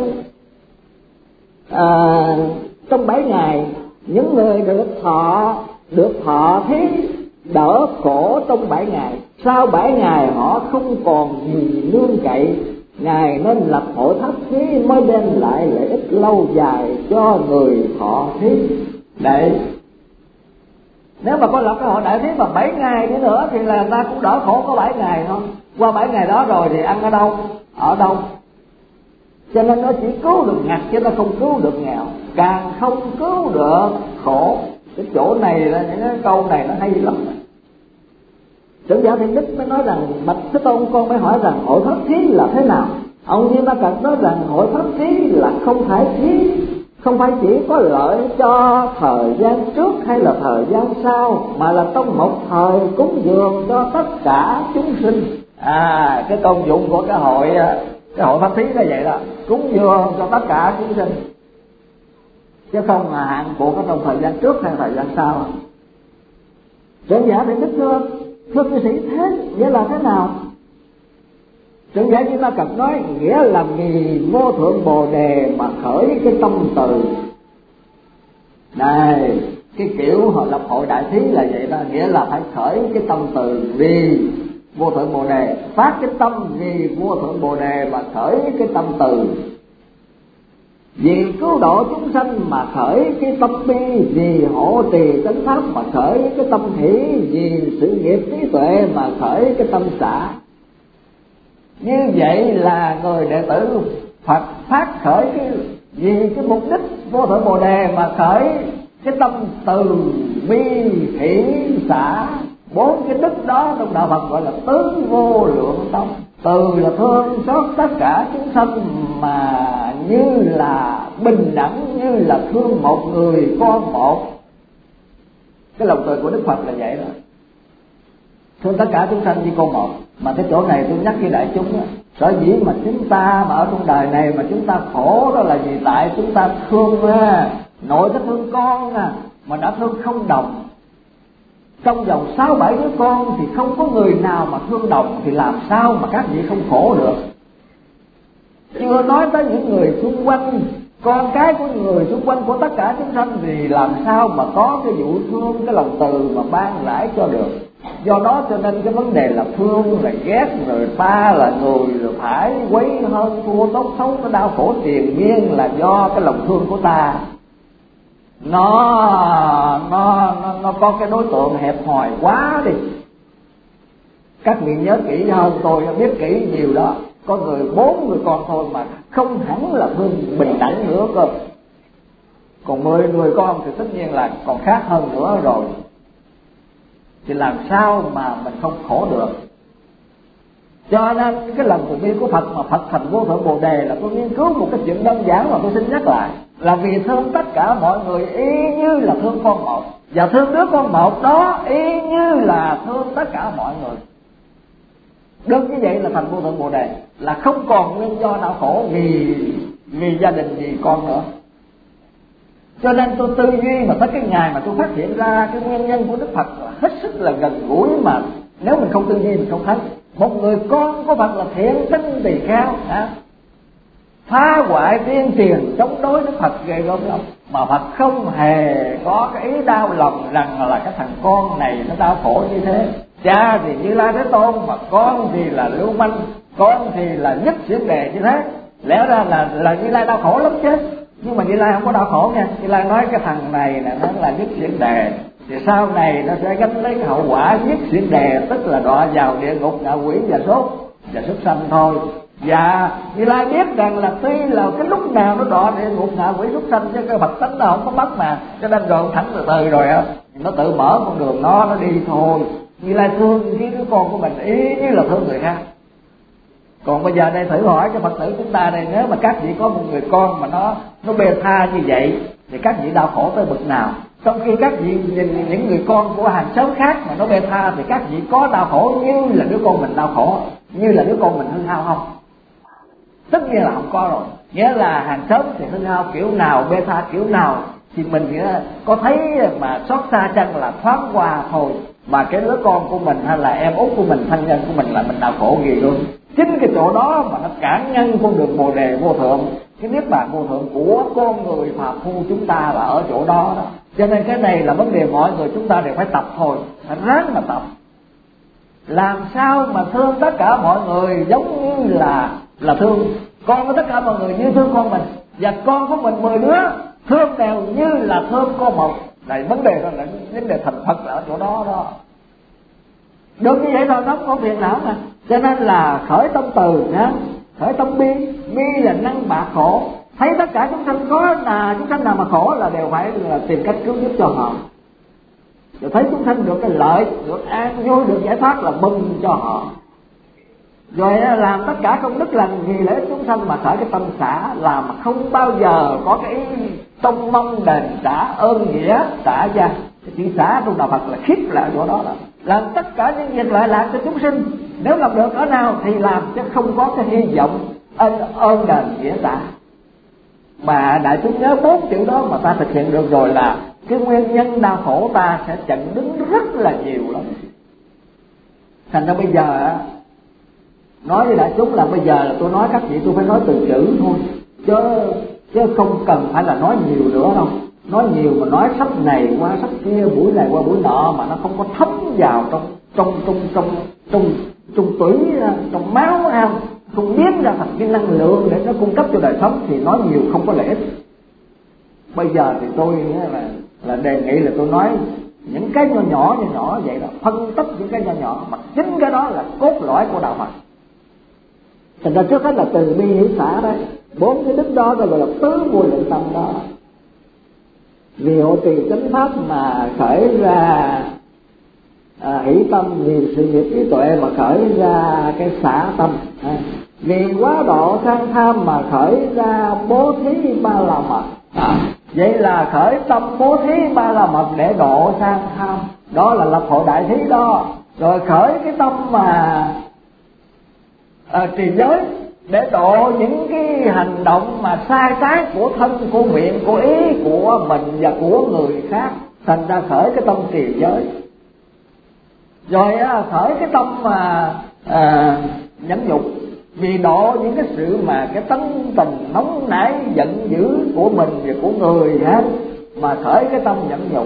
trong 7 ngày, những người được thọ thí đỡ khổ trong 7 ngày. Sau 7 ngày họ không còn gì nương cậy, Ngài nên lập hội thất thí mới đem lại lợi ích lâu dài cho người thọ thí. Đấy, nếu mà có lập cái hội đại thí mà 7 ngày nữa thì là ta cũng đỡ khổ có 7 ngày thôi. Qua 7 ngày đó rồi thì ăn ở đâu, ở đâu? Cho nên nó chỉ cứu được ngặt chứ nó không cứu được nghèo, càng không cứu được khổ. Cái chỗ này là những cái câu này nó hay lắm. Trưởng giả Thiện Đức mới nói rằng bạch Thế Tôn, con mới hỏi rằng hội pháp thí là thế nào? Ông Như Ma Cật nói rằng hội pháp thí là không phải thí, không phải chỉ có lợi cho thời gian trước hay là thời gian sau, mà là trong một thời cúng dường cho tất cả chúng sinh. Cái công dụng của cái hội pháp thí là vậy đó, cúng dường cho tất cả chúng sinh, chứ không là hạn buộc ở trong thời gian trước hay thời gian sau. Trưởng giả Thiện Đức thưa cư sĩ, thế nghĩa là thế nào? Trưởng giả Như Ma Cật nói nghĩa là vì vô thượng Bồ Đề mà khởi cái tâm từ. Này, cái kiểu họ lập hội đại thí là vậy đó, nghĩa là phải khởi cái tâm từ vì vô thượng Bồ Đề, phát cái tâm vì vô thượng Bồ Đề mà khởi cái tâm từ. Vì cứu độ chúng sanh mà khởi cái tâm bi, vì hộ trì chánh pháp mà khởi cái tâm hỷ, vì sự nghiệp trí tuệ mà khởi cái tâm xả. Như vậy là người đệ tử Phật phát khởi vì cái mục đích vô thượng Bồ Đề mà khởi cái tâm từ bi hỷ xả. 4 cái đức đó trong đạo Phật gọi là tứ vô lượng tâm. Từ là thương xót tất cả chúng sanh mà như là bình đẳng, như là thương một người con một. Cái lòng từ của Đức Phật là vậy đó, thương tất cả chúng sanh như con một. Mà cái chỗ này tôi nhắc với đại chúng đó, sở dĩ mà chúng ta mà ở trong đời này mà chúng ta khổ đó là vì tại chúng ta thương nội ta thương con mà đã thương không đồng. Trong vòng 6-7 đứa con thì không có người nào mà thương đồng, thì làm sao mà các vị không khổ được? Chưa nói tới những người xung quanh, con cái của người xung quanh của tất cả chúng sanh, thì làm sao mà có cái vụ thương, cái lòng từ mà ban rãi cho được. Do đó cho nên cái vấn đề là thương, là ghét, rồi ta là người, rồi phải quấy hơn thua tốt xấu, nó đau khổ triền miên là do cái lòng thương của ta. Nó có cái đối tượng hẹp hòi quá đi. Các vị nhớ kỹ hơn tôi, biết kỹ nhiều đó. Có người 4 người con thôi mà không hẳn là thương bình đẳng nữa cơ. Còn 10 người con thì tất nhiên là còn khác hơn nữa rồi. Thì làm sao mà mình không khổ được? Cho nên cái lòng từ bi của Phật mà Phật thành vô thượng Bồ Đề là tôi nghiên cứu một cái chuyện đơn giản mà tôi xin nhắc lại, là vì thương tất cả mọi người y như là thương con một, và thương đứa con một đó y như là thương tất cả mọi người. Đơn như vậy là thành vô thượng Bồ Đề, là không còn nguyên do nào khổ vì gia đình, vì con nữa. Cho nên tôi tư duy mà tới cái ngày mà tôi phát hiện ra cái nguyên nhân của Đức Phật là hết sức là gần gũi, mà nếu mình không tư duy mình không thấy. Một người con của Phật là thiện tinh tỳ kheo, phá hoại tiên tiền chống đối Đức Phật ghê gớm lắm, mà Phật không hề có cái ý đau lòng rằng là cái thằng con này nó đau khổ như thế. Cha thì Như Lai Thế Tôn, mà con thì là lưu manh, con thì là nhất xiển đề như thế. Lẽ ra là Như Lai đau khổ lắm chứ, nhưng mà Như Lai không có đau khổ nha. Như Lai nói cái thằng này nó là nhất xiển đề, thì sau này nó sẽ gánh lấy cái hậu quả nhất xiển đề, tức là đọa vào địa ngục, ngạ quỷ và sốt và súc sanh thôi. Và Như Lai biết rằng là tuy là cái lúc nào nó đọa địa ngục, ngạ quỷ, súc sanh, chứ cái Phật tánh nó không có mất mà, cho nên rồi thẳng từ từ rồi nó tự mở con đường nó đi thôi. Như Lai thương cái đứa con của mình ý như là thương người khác. Còn bây giờ đây thử hỏi cho Phật tử chúng ta đây, nếu mà các vị có một người con mà nó bê tha như vậy thì các vị đau khổ tới bực nào? Trong khi các vị nhìn những người con của hàng xóm khác mà nó bê tha thì các vị có đau khổ như là đứa con mình đau khổ, như là đứa con mình hư hao không? Tất nhiên là không có rồi. Nghĩa là hàng xóm thì hư hao kiểu nào, bê tha kiểu nào thì mình có thấy mà xót xa chăng là thoáng qua thôi. Mà cái đứa con của mình hay là em út của mình, thân nhân của mình là mình đau khổ gì luôn. Chính cái chỗ đó mà nó cản ngăn con đường Bồ Đề vô thượng, cái niết bàn vô thượng của con người phàm phu chúng ta là ở chỗ đó đó. Cho nên cái này là vấn đề mọi người chúng ta đều phải tập thôi, phải ráng mà tập. Làm sao mà thương tất cả mọi người giống như là thương con của tất cả mọi người như thương con mình, và con của mình 10 đứa thương đều như là thương con một. Này vấn đề đó là vấn đề thành Phật là ở chỗ đó đó. Được như vậy thôi, nó không có phiền não mà. Cho nên là khởi tâm từ nhá, khởi tâm bi. Bi là năng bạc khổ, thấy tất cả chúng sanh có là chúng sanh nào mà khổ là đều phải là tìm cách cứu giúp cho họ, rồi thấy chúng sanh được cái lợi, được an vui, được giải thoát là mừng cho họ, rồi làm tất cả công đức lành vì lợi ích chúng sanh mà khởi cái tâm xả, làm mà không bao giờ có cái trông mong đền trả ơn nghĩa trả gia. Cái chữ xả trong đạo Phật là khiếp là chỗ đó, là làm tất cả những việc lợi lạc cho chúng sinh. Nếu làm được ở nào thì làm, chứ không có cái hy vọng ơn đền nghĩa trả. Mà đại chúng nhớ 4 chữ đó mà ta thực hiện được rồi là cái nguyên nhân đau khổ ta sẽ chặn đứng rất là nhiều lắm. Thành ra bây giờ nói với đại chúng là bây giờ là tôi nói các vị tôi phải nói từng chữ thôi, chứ không cần phải là nói nhiều nữa đâu. Nói nhiều mà nói sách này qua sách kia, buổi này qua buổi nọ mà nó không có thấm vào trong tủy, trong máu không biến ra thành cái năng lượng để nó cung cấp cho đời sống thì nói nhiều không có lợi ích. Bây giờ thì tôi là đề nghị là tôi nói những cái nhỏ vậy đó, phân tích những cái nhỏ mà chính cái đó là cốt lõi của đạo Phật. Thành ra trước hết là từ bi hỷ xả đấy, 4 cái đức đó gọi là tứ vô lượng tâm đó. Vì hộ trì chánh pháp mà khởi ra hỷ tâm, vì sự nghiệp trí tuệ mà khởi ra cái xả tâm, vì quá độ sang tham mà khởi ra bố thí ba la mật. Vậy là khởi tâm bố thí ba la mật để độ sang tham, đó là lập hội đại thí đó. Rồi khởi cái tâm mà trì giới để độ những cái hành động mà sai trái của thân, của miệng, của ý của mình và của người khác. Thành ra khởi cái tâm trì giới. Rồi khởi cái tâm mà nhẫn nhục, vì độ những cái sự mà cái tánh tình nóng nảy giận dữ của mình và của người khác mà khởi cái tâm nhẫn nhục.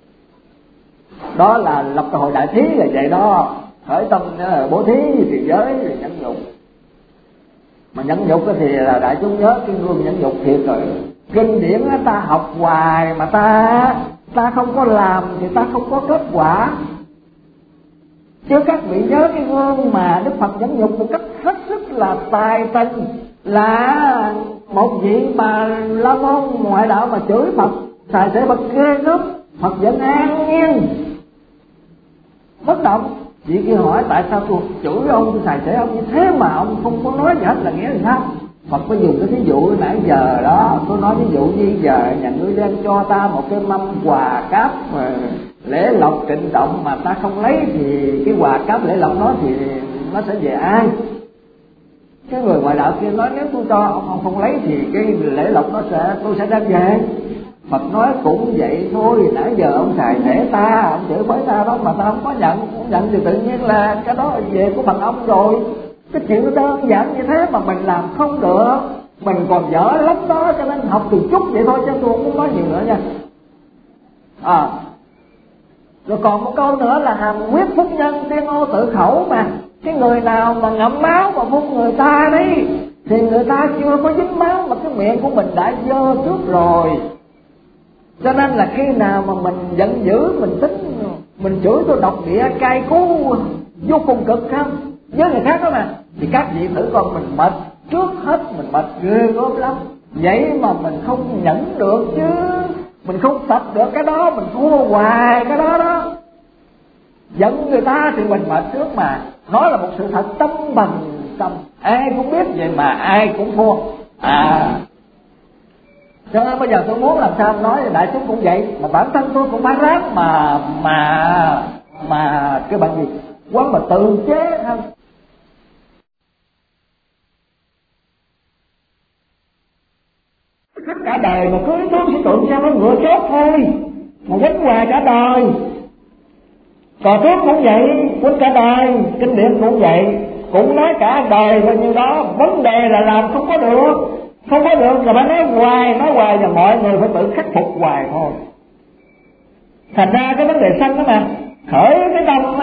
Đó là lập hội đại thí là vậy đó. Khởi tâm bố thí trì giới rồi nhẫn nhục. Mà nhẫn nhục thì là đại chúng nhớ cái gương nhẫn nhục thiệt rồi. Kinh điển ta học hoài mà ta không có làm thì ta không có kết quả. Chứ các vị nhớ cái gương mà Đức Phật nhẫn nhục một cách hết sức là tài tình, là một vị mà La Môn ngoại đạo mà chửi Phật xài thể Phật ghê gớm, Phật vẫn an nhiên bất động. Vị kia hỏi tại sao tôi chửi ông, tôi xài thể ông như thế mà ông không có nói gì hết là nghĩa là sao? Phật có dùng cái ví dụ nãy giờ đó, tôi nói ví dụ như giờ nhà ngươi đem cho ta một cái mâm quà cáp mà lễ lộc trịnh trọng mà ta không lấy thì cái quà cáp lễ lộc đó thì nó sẽ về ai? Cái người ngoại đạo kia nói nếu tôi cho ông không lấy thì cái lễ lộc tôi sẽ đem về. Phật nói cũng vậy thôi, nãy giờ ông xài thể ta, ông chửi với ta đó mà ta không có nhận, không nhận thì tự nhiên là cái đó về của phần ông rồi. Cái chuyện nó đơn giản như thế mà mình làm không được, mình còn dở lắm đó, cho nên học từ chút vậy thôi chứ tôi không muốn nói nhiều nữa nha. Rồi còn một câu nữa là hàm quyết phúc nhân tiên ô tự khẩu mà. Cái người nào mà ngậm máu mà phun người ta đấy thì người ta chưa có dính máu mà cái miệng của mình đã dơ trước rồi. Cho nên là khi nào mà mình giận dữ, mình tính, mình chửi tôi độc địa cay cú vô cùng cực không với người khác đó mà, thì các vị thử con mình mệt, trước hết mình mệt ghê gớm lắm. Vậy mà mình không nhẫn được chứ, mình không tập được cái đó, mình thua hoài cái đó đó. Giận người ta thì mình mệt trước mà, nó là một sự thật tâm bằng tâm, ai cũng biết vậy mà ai cũng thua. Cho nên bây giờ tôi muốn làm sao nói đại chúng cũng vậy, mà bản thân tôi cũng phải ráng mà cái bằng gì quán mà tự chế không. Cả đời mà cứ tướng sĩ tượng sao nó ngựa chốt thôi, mà quánh hoài cả đời. Cò tướng cũng vậy, quánh cả đời, kinh điển cũng vậy, cũng nói cả đời bao nhiêu đó. Vấn đề là làm không có được, không có được là phải nói hoài và mọi người phải tự khắc phục hoài thôi. Thành ra cái vấn đề sân đó mà khởi cái tâm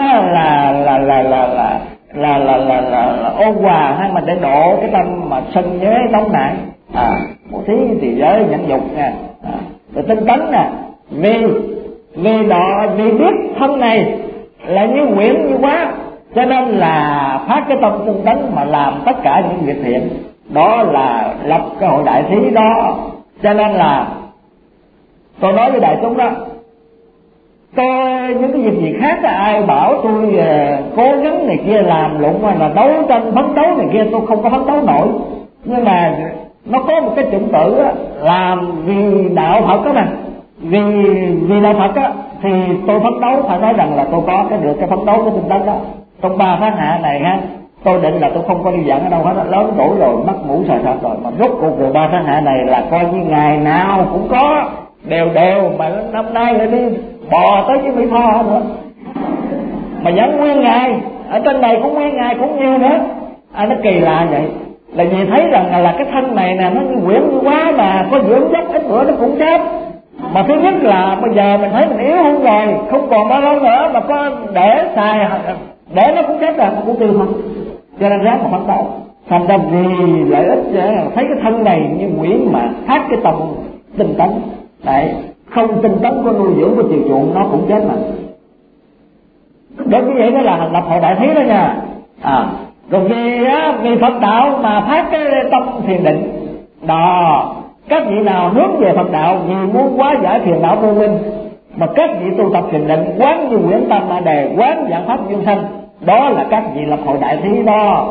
là ôn hòa hay mà để độ cái tâm mà sân với nóng nảy. Bố thí thì giới nhẫn nhục nha, rồi tinh tấn nè, vì biết thân này là như quyển như quá, Cho nên là phát cái tâm tinh tấn mà làm tất cả những việc thiện, đó là lập cái hội đại thí đó. Cho nên là tôi nói với đại chúng đó, tôi những cái việc gì khác là ai bảo tôi cố gắng này kia làm lụng hay là đấu tranh phấn đấu này kia, tôi không có phấn đấu nổi. Nhưng mà nó có một cái chủng tử á, làm vì đạo Phật đó nè, vì đạo Phật á, thì tôi phấn đấu. Phải nói rằng là tôi có cái được cái phấn đấu, cái tinh tấn đó. Trong 3 tháng hạ này ha, tôi định là tôi không có đi giảng ở đâu hết, lớn tuổi rồi, mắt mũi sờ sệt rồi, mà rốt cuộc của 3 tháng hạ này là coi như ngày nào cũng có đều mà năm nay lại đi bò tới cái Mỹ Tho nữa, mà vẫn nguyên ngày ở trên này cũng nguyên ngày cũng nhiều nữa. Nó kỳ lạ vậy, là vì thấy rằng là cái thân này nè nó quyển quá, mà có dưỡng dốc ít bữa nó cũng chết. Mà thứ nhất là bây giờ mình thấy mình yếu hơn rồi, không còn bao lâu nữa mà có để xài để nó cũng chết rồi, nó cũng tiêu thôi. Cho nên ráng mà phấn đấu. Thành ra vì lợi ích thấy cái thân này như quyển mà phát cái tâm tinh tấn đấy, không tinh tấn có nuôi dưỡng, có chiều chuộng nó cũng chết mà. Đối với vậy đó là lập hội đại thí đó nha. Rồi vì Phật đạo mà phát cái tâm thiền định đó. Các vị nào hướng về Phật đạo vì muốn hóa giải phiền não vô minh, mà các vị tu tập thiền định quán như quyển tâm ma đề, quán dạng pháp dương sanh, đó là các vị lập hội đại thí đó.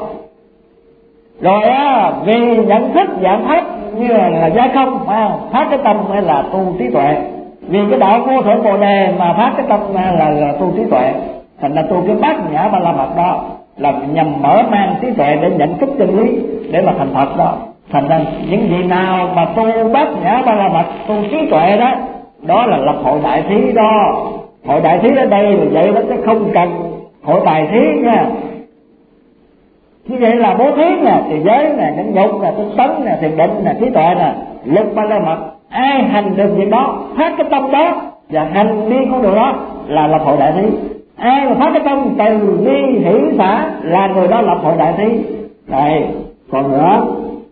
Rồi vì nhận thức dạng pháp như là giải không, phát cái tâm hay là tu trí tuệ. Vì cái đạo vô thượng bồ đề mà phát cái tâm là tu trí tuệ. Thành ra tu cái bát nhã ba la mật đó là nhằm mở mang trí tuệ để nhận thức chân lý, để mà thành Phật đó. Thành ra những vị nào mà tu bát nhã ba la mật, tu trí tuệ đó, đó là lập hội đại thí đó. Hội đại thí ở đây là vậy đó, chứ không cần hội tài thí nha. Như vậy là bố thí nè, trì giới nè, nhẫn nhục nè, tinh tấn nè, thiền định nè, trí tuệ nè, lực ba la mật. Ai hành được việc đó, phát cái tâm đó và hành đi con đường đó là lập hội đại thí. Ai mà phát cái tâm từ bi hỷ xả là người đó lập hội đại thí. Đây, còn nữa,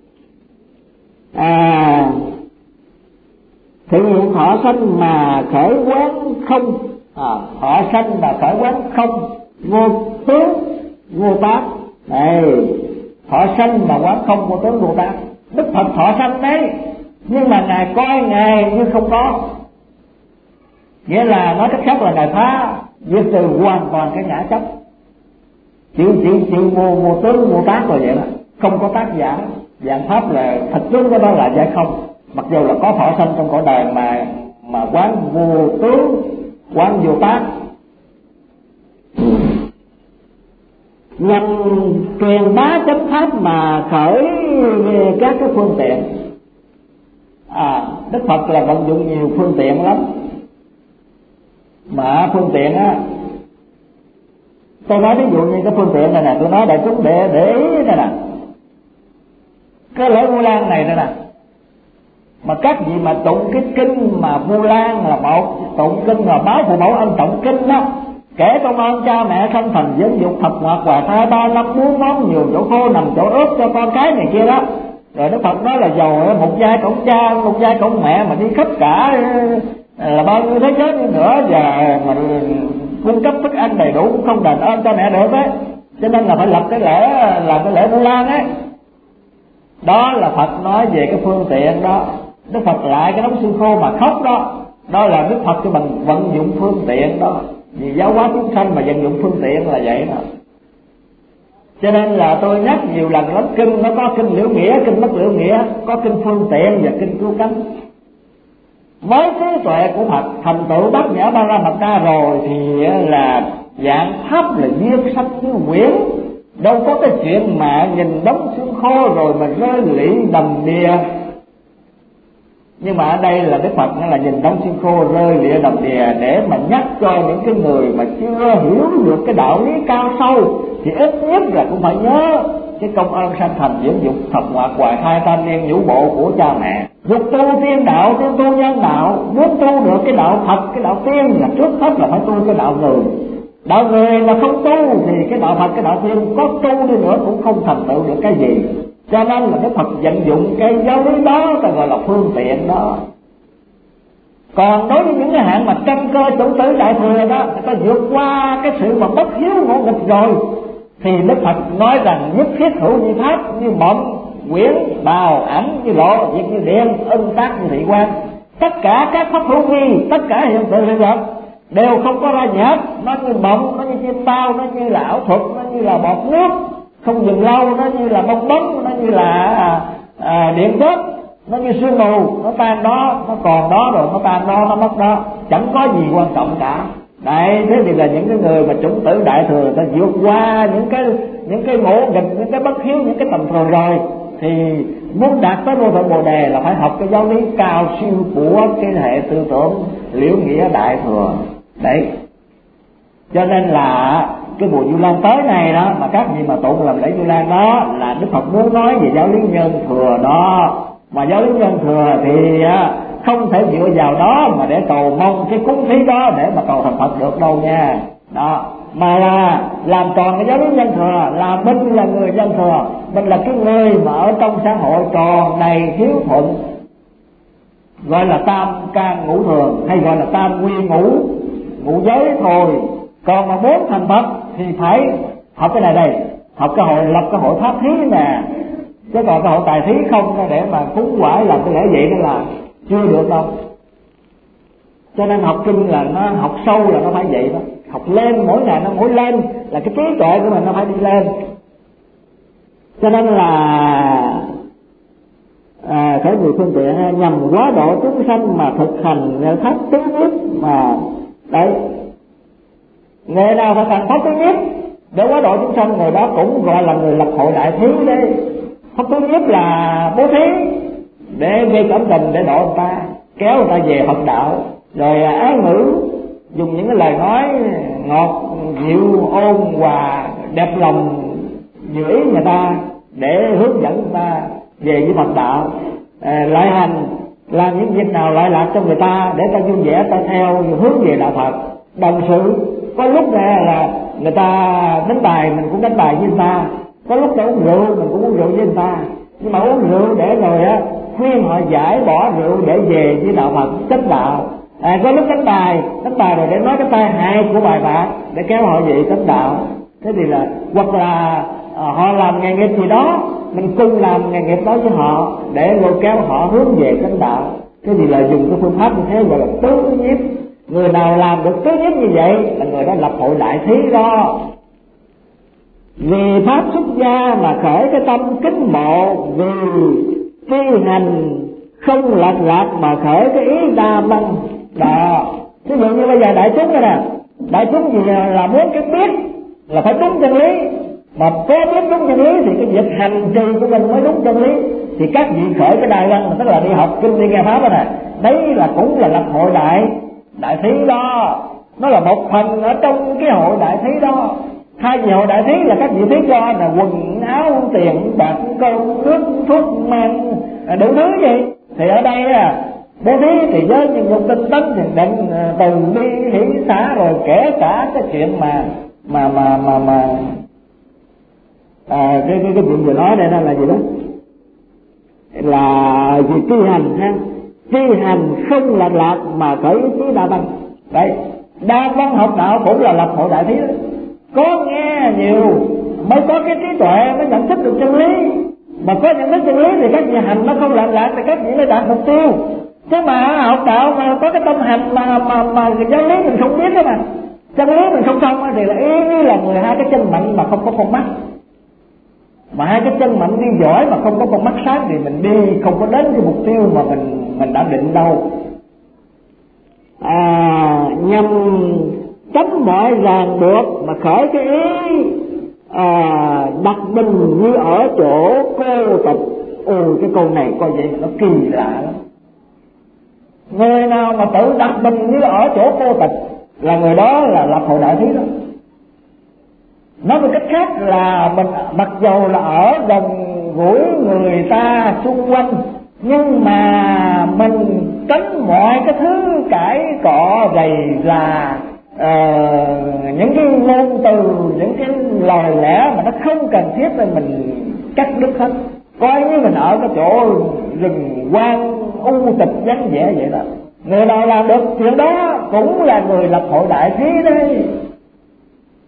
thực hiện thọ sanh mà khởi quán không, thọ sanh mà khởi quán không, vô tướng vô tác. Đây, thọ sanh mà quán không, vô tướng vô tác. Đức Phật thọ sanh đấy, nhưng mà ngài coi ngài như không có. Nghĩa là nói cách khác là ngài phá diệt trừ hoàn toàn cái ngã chấp, chịu vô tướng vô tác rồi vậy đó, không có tác giả. Dạng pháp là thật tướng của nó là giải không, mặc dù là có thọ sanh trong cõi đời mà quán vô tướng, quán vô tác. Nhằm truyền bá chánh pháp mà khởi các cái phương tiện. Đức Phật là vận dụng nhiều phương tiện lắm. Mà phương tiện á, tôi nói ví dụ như cái phương tiện này nè, tôi nói đại chúng để ý này nè, cái lễ Vu Lan này nè, mà các vị mà tụng cái kinh mà Vu Lan là một, tụng kinh mà báo phụ mẫu ân trọng kinh đó, kể công ơn cha mẹ sanh thành dưỡng dục thập ngoại hoài thai 3 năm 4 món, nhiều chỗ khô nằm chỗ ướt cho con cái này kia đó. Rồi Đức Phật nói là giàu một giai cổng cha, một giai cổng mẹ mà đi khắp cả là bao nhiêu thế giới nữa, và mà cung cấp thức ăn đầy đủ cũng không đền ơn cho mẹ được ấy. Cho nên là phải lập cái lễ, làm cái lễ Vu Lan ấy. Đó là Phật nói về cái phương tiện đó. Đức Phật lại cái đống xương khô mà khóc đó, đó là Đức Phật cái bằng vận dụng phương tiện đó. Vì giáo hóa chúng sanh mà vận dụng phương tiện là vậy đó. Cho nên là tôi nhắc nhiều lần lắm, kinh nó có kinh liễu nghĩa, kinh bất liễu nghĩa, có kinh phương tiện và kinh cứu cánh. Với trí tuệ của Phật thành tựu bát nhã ba la mật đa rồi thì là dạng pháp là viết sách như quyển, đâu có cái chuyện mà nhìn đống xương khô rồi mà rơi lụy đầm đìa. Nhưng mà ở đây là Đức Phật là nhìn đống xương khô rơi lịa đầm đìa để mà nhắc cho những cái người mà chưa hiểu được cái đạo lý cao sâu thì ít nhất là cũng phải nhớ cái công ơn sanh thành dưỡng dục thập ngoại hoài thai tam niên nhũ bộ của cha mẹ. Dục tu tiên đạo, tiên tu nhân đạo, muốn tu được cái đạo Phật, cái đạo tiên là trước hết là phải tu cái đạo người. Đạo người mà không tu thì cái đạo Phật, cái đạo tiên có tu đi nữa cũng không thành tựu được cái gì. Cho nên là Đức Phật vận dụng cái giáo lý đó ta gọi là phương tiện đó. Còn đối với những cái hạng mà căn cơ chủ tử đại thừa đó, người ta vượt qua cái sự mà bất hiếu ngộ nghịch rồi, thì Đức Phật nói rằng nhất thiết hữu như pháp, như mộng quyển bào ảnh, như lộ việc, như điện ưng tác, như thị quan. Tất cả các pháp hữu vi, tất cả hiện tượng hiện vật đều không có ra nhạt. Nó như mộng, nó như chim bao, nó như là ảo thuật, nó như là bọt nước không dừng lâu, nó như là bong bóng, nó như là điện chớp, nó như sương mù, nó tan đó, nó còn đó rồi nó tan đó, nó mất đó, chẳng có gì quan trọng cả. Đấy, thế thì là những cái người mà chủng tử đại thừa, người ta vượt qua những cái ngỗ nghịch, những cái bất hiếu, những cái tầm thường rồi, thì muốn đạt tới vô thượng bồ đề là phải học cái giáo lý cao siêu của cái hệ tư tưởng liễu nghĩa đại thừa. Đấy, cho nên là cái mùa Vu Lan tới này đó, mà các vị mà tụng làm lễ Vu Lan đó, là Đức Phật muốn nói về giáo lý nhân thừa đó. Mà giáo lý nhân thừa thì không thể dựa vào đó mà để cầu mong cái cúng thí đó để mà cầu thành Phật được đâu nha. Đó, mà là làm tròn cái giáo lý nhân thừa, là mình là người nhân thừa, mình là cái người mà ở trong xã hội tròn đầy hiếu thuận, gọi là tam can ngũ thường, hay gọi là tam quy ngũ giới thôi. Còn mà muốn thành Phật thì phải học cái này đây, học cái hội, lập cái hội pháp thí nè, chứ còn cái hội tài thí không để mà cúng quải làm cái lễ vậy đó là chưa được đâu. Cho nên học kinh là nó học sâu là nó phải vậy đó, học lên mỗi ngày nó mỗi lên là cái trí tuệ của mình nó phải đi lên. Cho nên là khởi người phương tiện nhằm quá độ chúng sanh mà thực hành pháp tứ nhất mà đấy, người nào thực hành pháp tứ nhất để quá độ chúng sanh, người đó cũng gọi là người lập hội đại thí đấy. Pháp tứ nhất là bố thí để gây cảm tình, để độ người ta, kéo người ta về Phật đạo. Rồi ái ngữ, dùng những cái lời nói ngọt dịu ôn hòa đẹp lòng dự ý người ta để hướng dẫn người ta về với Phật đạo. Lại hành, làm những việc nào lợi lạc cho người ta để ta vui vẻ, ta theo hướng về đạo Phật. Đồng sự, có lúc là người ta đánh bài mình cũng đánh bài với người ta, có lúc ta uống rượu mình cũng uống rượu với người ta, nhưng mà uống rượu để rồi khuyên họ giải bỏ rượu để về với đạo Phật chánh đạo. Có lúc đánh bài rồi để nói cái tai hại của bài bạc để kéo họ về chánh đạo. Thế thì là hoặc là họ làm nghề nghiệp gì đó, mình cùng làm nghề nghiệp đó với họ để lôi kéo họ hướng về chánh đạo. Thế thì là dùng cái phương pháp như thế gọi là tứ nhiếp. Người nào làm được tứ nhiếp như vậy là người đó lập hội đại thí đó. Vì pháp xuất gia mà khởi cái tâm kính mộ, vì thi hành không lệch lạc mà khởi cái ý đa văn đó. Ví dụ như bây giờ đại chúng này nè, đại chúng gì là muốn cái biết là phải đúng chân lý, mà có biết đúng chân lý thì cái việc hành trì của mình mới đúng chân lý. Thì các vị khởi cái đại văn, tức là đi học kinh, đi nghe pháp đó nè, đấy là cũng là lập hội đại thí đó. Nó là một phần ở trong cái hội đại thí đó. Hai vị hội đại thí là các vị thí cho là quần áo, tiền bạc, cơm nước, thuốc men, đủ thứ gì. Thì ở đây bố thí thì với những dùng tinh tấn, thiền định, từ bi, hỷ xả, rồi kể cả cái chuyện cái chuyện vừa nói đây là gì đó, là gì tri hành ha, tri hành không lệch lạc mà khởi ý chí đa văn. Đấy, đa văn học đạo cũng là lập hội đại thí đó. Có nghe nhiều mới có cái trí tuệ, mới nhận thức được chân lý. Mà có nhận thức chân lý thì các vị hành nó không lệch lạc thì các vị mới đạt mục tiêu. Chứ mà học đạo mà có cái tâm hành mà giáo lý mình không biết đó, mà chân lý mình không thông thì là y như là 12 cái chân mạnh mà không có con mắt. Mà hai cái chân mạnh đi giỏi mà không có con mắt sáng thì mình đi không có đến cái mục tiêu mà mình đã định đâu. Nhằm tránh mọi ràng buộc mà khởi cái ý đặt mình như ở chỗ cô tịch. Cái câu này coi vậy mà nó kỳ lạ lắm. Người nào mà tự đặt mình như ở chỗ cô tịch là người đó là lập hội đại thí đó. Nói một cách khác là mình mặc dầu là ở gần gũi người ta xung quanh, nhưng mà mình tránh mọi cái thứ cãi cọ rầy rà, những cái ngôn từ, những cái lời lẽ mà nó không cần thiết thì mình cắt đứt hết. Coi như mình ở cái chỗ rừng hoang u tịch vắng vẻ vậy đó. Người nào làm được chuyện đó cũng là người lập hội đại thí đấy.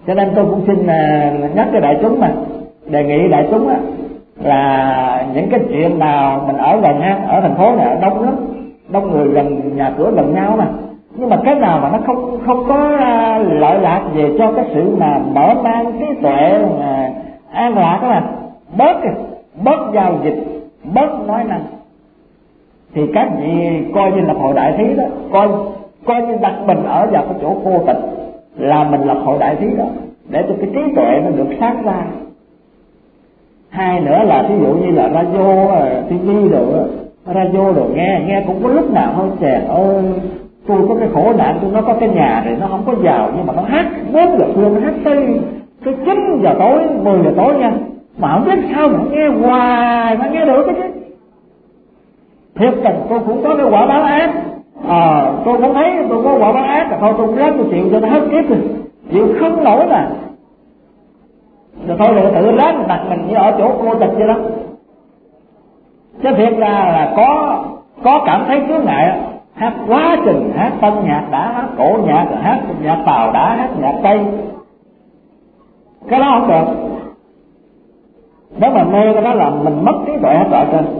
Cho nên tôi cũng xin nhắc cái đại chúng, mà đề nghị đại chúng á, là những cái chuyện nào mình ở gần ha, ở thành phố này đông lắm, đông người gần nhà cửa gần nhau mà, nhưng mà cái nào mà nó không có lợi lạc về cho cái sự mà mở mang trí tuệ an lạc đó, mà bớt giao dịch, bớt nói năng, thì các vị coi như là hội đại thí đó, coi như đặt mình ở vào cái chỗ cô tịch là mình là hội đại thí đó, để cho cái trí tuệ nó được sáng ra. Hai nữa là ví dụ như là radio, TV rồi, radio rồi nghe cũng có lúc nào thôi chèn ơi, tôi có cái khổ nạn, tôi nó có cái nhà này nó không có giàu, nhưng mà nó hát 4 giờ trưa, nó hát tới 9 giờ tối, 10 giờ tối nha, mà không biết sao mà nghe hoài mà nghe được cái chứ. Thiệt tình tôi cũng có cái quả báo ác, tôi cũng thấy tôi có quả báo ác, rồi thôi tôi cũng ráng tôi chịu cho nó hết kiếp rồi, chịu không nổi mà. Rồi thôi rồi tự ráng đặt mình như ở chỗ cô tịch vậy đó. Chứ thiệt ra là có cảm thấy chướng ngại, hát quá chừng, hát tân nhạc đã, hát cổ nhạc, rồi hát nhạc Tàu đã, hát nhạc Tây, cái đó không được. Nếu mà mê cái đó là mình mất trí tuệ hết rồi. Trên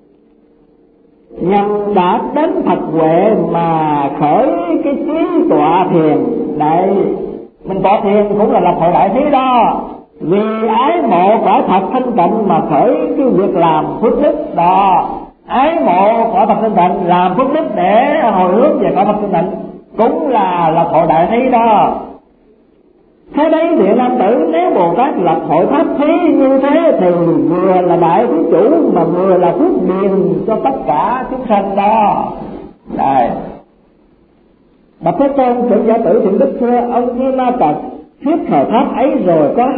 nhân đã đến Phật huệ mà khởi cái trí tọa thiền, đây mình tọa thiền cũng là lập hội đại thí đó, vì ái mộ quả thật thanh tịnh mà khởi cái việc làm phước đức đó. Ái mộ quả thật thanh tịnh, làm phước đức để hồi hướng về quả thật thanh tịnh, cũng là lập hội đại thí đó. Thế đấy Địa Nam Tử, nếu Bồ Tát lập hội pháp thí như thế thì vừa là đại thí chủ mà vừa là phước điền cho tất cả chúng sanh đó. Đây, Bạch Thế Tôn trưởng giả tử Thiện Đức thưa: ông Di Ma Cật thuyết thời pháp ấy rồi có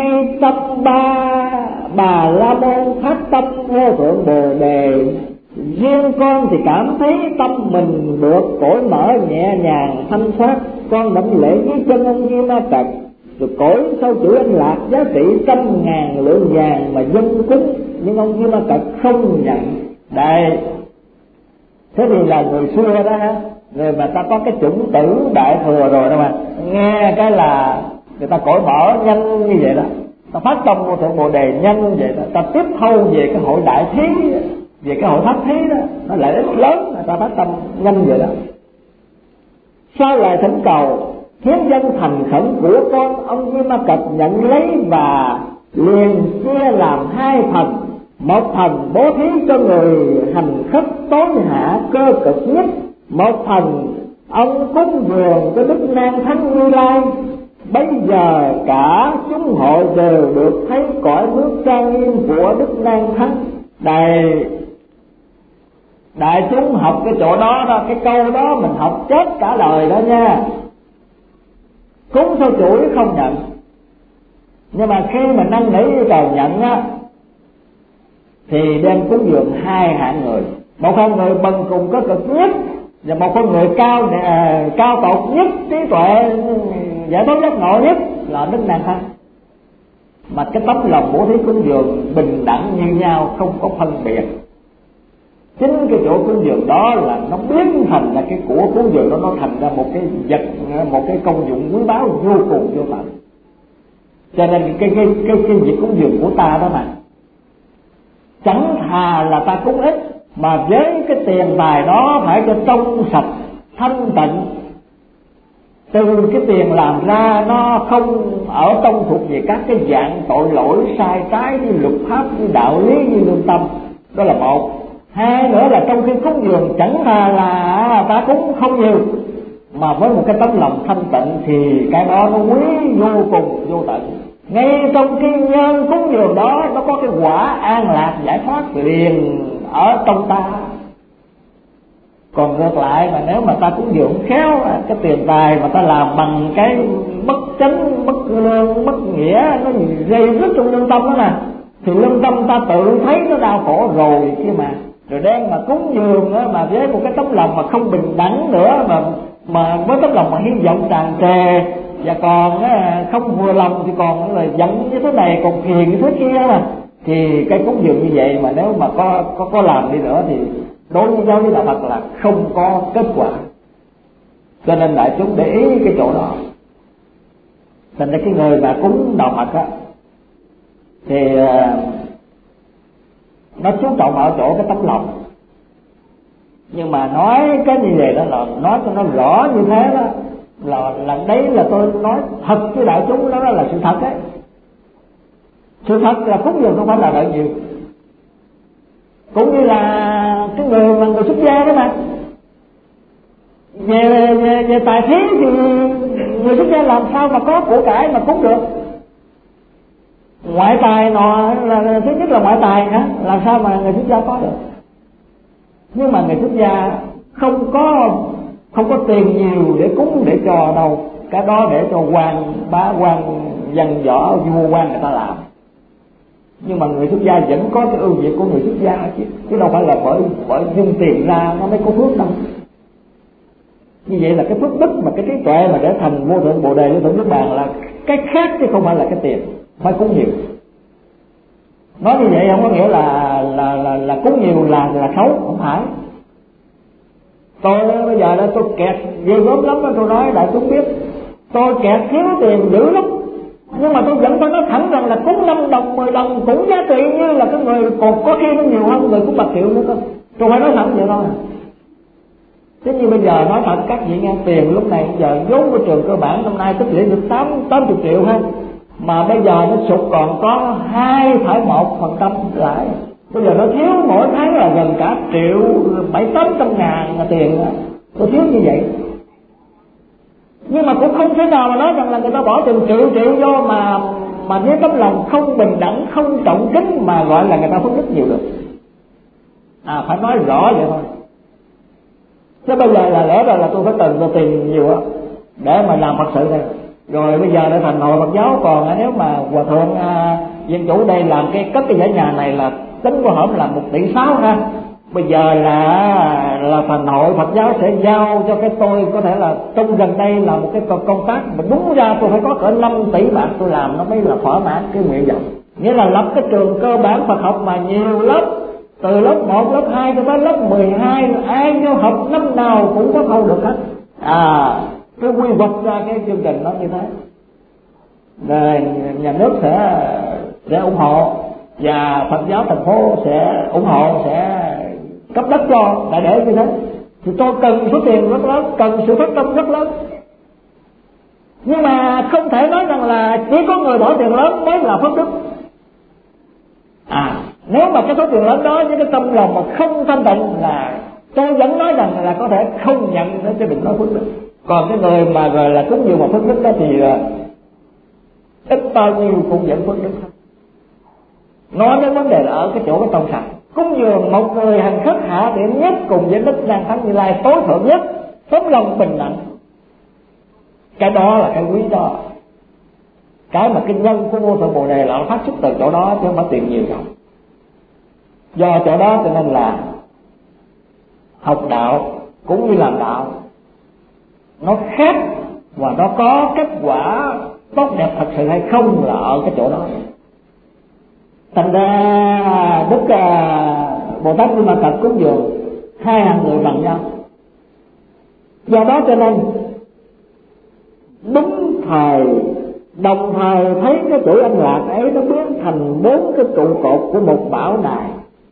203 Bà La Môn phát tâm vô thượng Bồ Đề. Riêng con thì cảm thấy tâm mình được cõi mở nhẹ nhàng thanh thoát. Con đảnh lễ với chân ông Di Ma Cật, rồi cõi sau chữ Anh Lạc giá trị 100.000 lượng vàng mà dân cúng, nhưng ông Di Ma Cật không nhận. Đây, thế thì là người xưa đó ha, người mà ta có cái chủng tử đại thừa rồi đó, mà nghe cái là người ta cõi mở nhanh như vậy đó, ta phát tâm vô thượng Bồ Đề nhanh như vậy đó, ta tiếp thâu về cái hội đại thí, về cái hội pháp thí đó, nó lợi ích lớn, người ta phát tâm nhanh vậy đó. Sau lại thỉnh cầu hiến dân thành khẩn của con, ông Di Ma Cật nhận lấy và liền chia làm 2 phần. Một phần bố thí cho người hành khất tối hạ cơ cực nhất, một phần ông cúng dường cho Đức Nan Thắng Như Lai. Bây giờ cả chúng hội đều được thấy cõi nước trang nghiêm của Đức Nan Thắng. Đây, đại chúng học cái chỗ đó đó, cái câu đó mình học chết cả đời đó nha. Cúng sao chuỗi không nhận, nhưng mà khi mình năn nỉ yêu cầu nhận á, thì đem cúng dường 2 hạng người. Một con người bần cùng có cực nhất, và một con người cao tột nhất, trí tuệ giải thoát giác ngộ nhất là Đức Nan Thắng. Mà cái tấm lòng bố thí cúng dường bình đẳng như nhau, không có phân biệt. Chính cái chỗ cúng dường đó là nó biến thành là cái của cúng dường đó, nó thành ra một cái vật, một cái công dụng quý báu vô cùng vô tận. Cho nên cái việc cúng dường của ta đó mà chẳng thà là ta cúng ít, mà với cái tiền tài đó phải cho trong sạch thanh tịnh, từ cái tiền làm ra nó không ở trong thuộc về các cái dạng tội lỗi sai trái như luật pháp, như đạo lý, như lương tâm. Đó là một. 2 nữa là trong khi cúng dường chẳng thà là ta cúng không nhiều, mà với một cái tấm lòng thanh tịnh thì cái đó nó quý vô cùng vô tận. Ngay trong khi nhân cúng dường đó, nó có cái quả an lạc giải thoát liền ở trong ta. Còn ngược lại mà nếu mà ta cúng dường khéo, cái tiền tài mà ta làm bằng cái bất chánh, bất lương, bất nghĩa, nó dây rứt trong lương tâm đó nè, thì lương tâm ta tự thấy nó đau khổ rồi kia mà. Rồi đang mà cúng dường đó, mà với một cái tấm lòng mà không bình đẳng nữa, mà với tấm lòng mà hy vọng tràn trề, và còn không vừa lòng thì còn là giận như thế này, còn phiền như thế kia mà, thì cái cúng dường như vậy mà nếu mà có làm đi nữa thì đối với giáo lý đạo Phật là không có kết quả. Cho nên đại chúng để ý cái chỗ đó. Thành ra cái người mà cúng đầu Phật á thì nó chú trọng ở chỗ cái tấm lòng. Nhưng mà nói cái như vậy đó là nói cho nó rõ như thế đó, là đấy là tôi nói thật với đại chúng, đó là sự thật ấy. Sự thật là cúng dường không phải là đợi nhiều. Cũng như là cái người xuất gia đó mà, về tài thế thì người xuất gia làm sao mà có của cải mà cúng được. Ngoại tài nọ là thứ nhất là ngoại tài hả, làm sao mà người xuất gia có được. Nhưng mà người xuất gia không có tiền nhiều để cúng để cho đâu, cái đó để cho quan bá quan văn võ vua quan người ta làm. Nhưng mà người xuất gia vẫn có cái ưu việt của người xuất gia chứ đâu phải là bởi dùng tiền ra nó mới có phước đâu. Như vậy là cái phước đức mà cái trí tuệ mà để thành vô thượng bồ đề vô thượng niết bàn là cái khác chứ không phải là cái tiền phải cúng nhiều. Nói như vậy không có nghĩa là cúng nhiều là xấu, không phải. Tôi bây giờ đó tôi kẹt ghê gớm lắm đó, tôi nói đại chúng biết tôi kẹt thiếu tiền dữ lắm, nhưng mà tôi vẫn phải nói thẳng rằng là cúng 5 đồng 10 đồng cũng giá trị như là cái người còn có khi nó nhiều hơn người cúng bạc triệu nữa cơ. Tôi phải nói thẳng vậy thôi. Thế như bây giờ nói thật các vị nghe, tiền lúc này giờ vốn của trường cơ bản năm nay tích lũy được 80 triệu ha, mà bây giờ nó sụt còn có 2,1% lãi. Bây giờ nó thiếu mỗi tháng là gần cả 1.700.000-800.000 tiền. Tôi thiếu như vậy. Nhưng mà cũng không thể nào mà nói rằng là người ta bỏ tiền triệu vô mà với tấm lòng không bình đẳng, không trọng kính mà gọi là người ta phước đức nhiều được. Phải nói rõ vậy thôi. Chứ bây giờ là lẽ ra là tôi phải cần cho tiền nhiều á để mà làm Phật sự này. Rồi bây giờ để thành hội Phật giáo, còn nếu mà hòa thượng Dân Chủ đây làm cất cái dãy nhà này là tính của hổm là 1,6 tỷ ha. Bây giờ là thành hội Phật giáo sẽ giao cho cái tôi có thể là trong gần đây là một cái công tác mà đúng ra tôi phải có cỡ 5 tỷ bạc tôi làm nó mới là thỏa mãn cái nguyện vọng. Nghĩa là lập cái trường cơ bản Phật học mà nhiều lớp, từ lớp 1, lớp 2 cho tới lớp 12, ai vô học năm nào cũng có câu được hết. Cái quy hoạch ra cái chương trình nó như thế. Rồi nhà nước sẽ ủng hộ và Phật giáo thành phố sẽ ủng hộ, sẽ cấp đất cho, đại để như thế. Thì tôi cần số tiền rất lớn, cần sự phát tâm rất lớn. Nhưng mà không thể nói rằng là chỉ có người bỏ tiền lớn mới là phước đức. Nếu mà cái số tiền lớn đó với cái tâm lòng mà không thanh tịnh là tôi vẫn nói rằng là có thể không nhận nữa chứ đừng nói phước đức. Còn cái người mà gọi là cúng dường một phước đức đó thì ít bao nhiêu cũng vẫn phước đức thôi. Nói đến vấn đề là ở cái chỗ cái tâm sạch. Cúng dường một người hành khất hạ điểm nhất cùng với Đức Năng Thắng Như Lai tối thượng nhất, tấm lòng bình đẳng. Cái đó là cái quý đó. Cái mà cái nhân của vô thượng bồ đề là nó phát xuất từ chỗ đó chứ không phải tiền nhiều đâu. Do chỗ đó cho nên là học đạo cũng như làm đạo nó khác và nó có kết quả tốt đẹp thật sự hay không là ở cái chỗ đó. Thành ra Đức Bồ Tát Như Ma Cật cúng dường hai hàng người bằng nhau. Do đó cho nên đúng thời đồng thời thấy cái chuỗi âm lạc ấy nó biến thành 4 cái trụ cột của một bảo đài.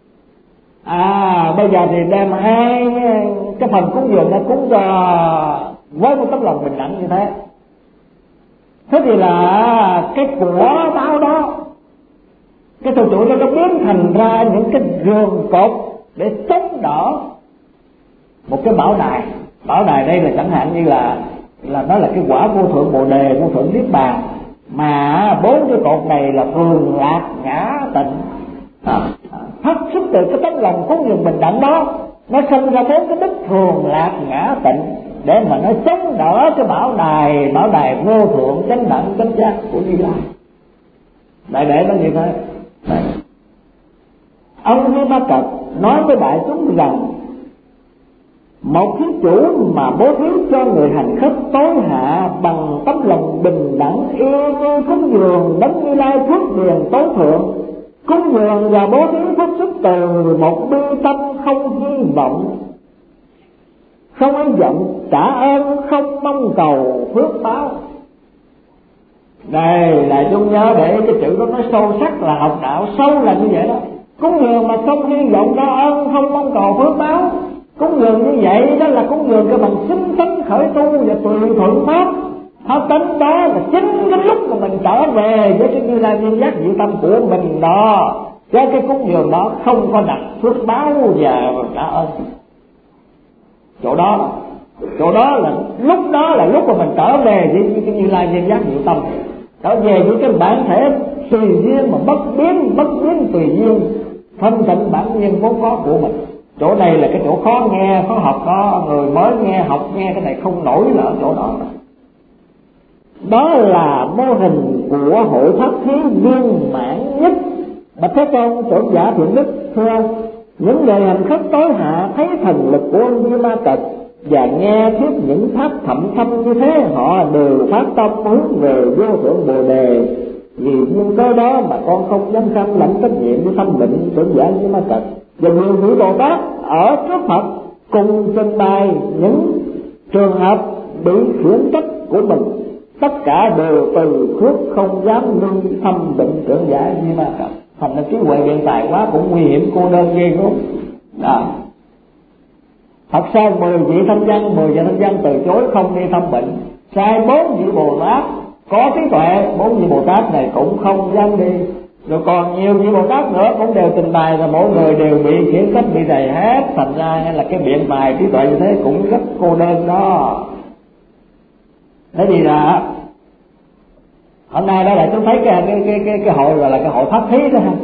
Bây giờ thì đem hai cái phần cúng dường nó cúng cho với một tấm lòng bình đẳng như thế. Thế thì là cái của báo đó, cái trụ trụ nó biến thành ra những cái giường cột để chống đỡ một cái bảo đài. Bảo đài đây là chẳng hạn như là nó là cái quả vô thượng bồ đề, vô thượng niết bàn, mà 4 cái cột này là thường lạc ngã tịnh. Phát xuất từ cái tấm lòng cúng dường bình đẳng đó, nó sinh ra 4 cái đức thường lạc ngã tịnh để mà nó chống đỡ cái bảo đài vô thượng chánh đẳng chánh giác của Như Lai. Đại để nó như thế. Ông Như Ma Cật nói với đại chúng rằng một thí chủ mà bố thí cho người hành khất tối hạ bằng tấm lòng bình đẳng yêu như cúng dường đấng Như Lai phước điền tối thượng, cúng dường và bố thí phát xuất từ một bi tâm không hy vọng, không ai vọng trả ơn, không mong cầu phước báo, Đây đại chúng nhớ để cái chữ đó nói sâu sắc là học đạo sâu là như vậy đó. Cúng dường mà không hy vọng ra ơn, không mong cầu phước báo, cúng dường như vậy đó là cúng dường cái bằng xính tánh khởi tu và tùy thuận pháp. Pháp tánh đó là chính cái lúc mà mình trở về với cái Như Lai Viên Giác diệu tâm của mình đó. Chứ cái cúng dường đó không có đặt phước báo và trả ơn. Chỗ đó là lúc mà mình trở về với cái Như Lai Viên Giác diệu tâm, trở về với cái bản thể tùy duyên mà bất biến tùy duyên, thanh tịnh bản nhiên vốn có của mình. Chỗ này là cái chỗ khó nghe, khó học đó, người mới nghe học nghe cái này không nổi là ở chỗ đó. Đó là mô hình của hội pháp thí viên mãn nhất. Bạch Thế Tôn trưởng giả thiện đức thưa: những người hành khất tối hạ thấy thần lực của ông Di Ma Cật và nghe thuyết những pháp thậm thâm như thế, họ đều phát tâm hướng về vô thượng Bồ Đề. Vì nguyên cớ đó mà con không dám kham lãnh trách nhiệm với tâm định trưởng giả Di Ma Cật và nhiều vị Bồ Tát ở trước Phật cùng trình bày những trường hợp bị khiển trách của mình. Tất cả đều từ khước không dám ngưng thâm định trưởng giả Di Ma Cật. Thành ra trí huệ biện tài quá cũng nguy hiểm, cô đơn ghê gớm. Thật sao 10 vị thanh văn từ chối không đi thăm bệnh, sai 4 vị Bồ Tát có trí tuệ, 4 vị Bồ Tát này cũng không dám đi. Rồi còn nhiều vị Bồ Tát nữa cũng đều trình bày là mỗi người đều bị khiển trách, bị rầy hết. Thành ra là cái biện tài trí tuệ như thế cũng rất cô đơn đó. Thế thì là hôm nay đó là chúng thấy cái hội gọi là cái hội pháp thí đó ha,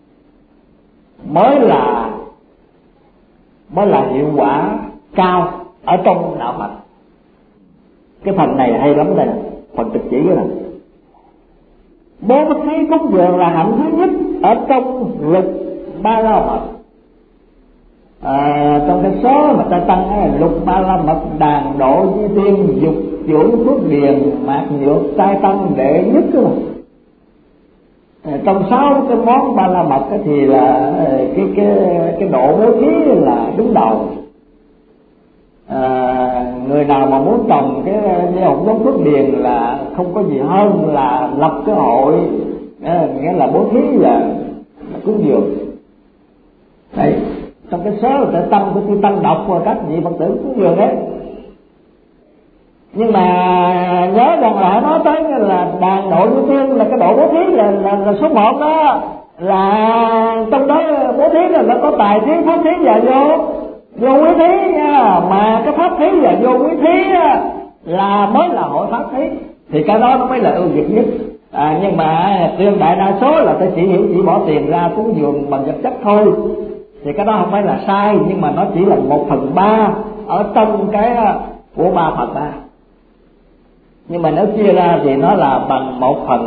mới là hiệu quả cao ở trong đạo Phật. Cái phần này hay lắm đây, phần trực chỉ đó nè. Bố thí cúng dường là hạnh thứ nhất ở trong luật Ba La Mật. Trong cái số mà ta tăng là luật Ba La Mật đàn độ di tiên dục dưỡng phước điền mạt nhược trai tăng đệ nhất đó. Trong 6 cái món Ba La Mật thì là cái độ bố thí là đứng đầu. Người nào mà muốn trồng cái gieo giống phước điền là không có gì hơn là lập cái hội, nghĩa là bố thí là cúng dường. Đấy, trong cái số là tăng của chư tăng đọc và các vị Phật tử cúng dường đấy. Nhưng mà nhớ rằng là nói tới là đàn độ như tiên là cái độ bố thí là số 1 đó, là trong đó bố thí là nó có tài thí, pháp thí và vô quý thí nha. Mà cái pháp thí và vô quý thí là mới là hội pháp thí, thì cái đó nó mới là ưu việt nhất. Nhưng mà tuyên đại đa số là ta chỉ bỏ tiền ra cúng dường bằng vật chất thôi, thì cái đó không phải là sai, nhưng mà nó chỉ là 1/3 ở trong cái của 3/3. Nhưng mà nếu chia ra thì nó là bằng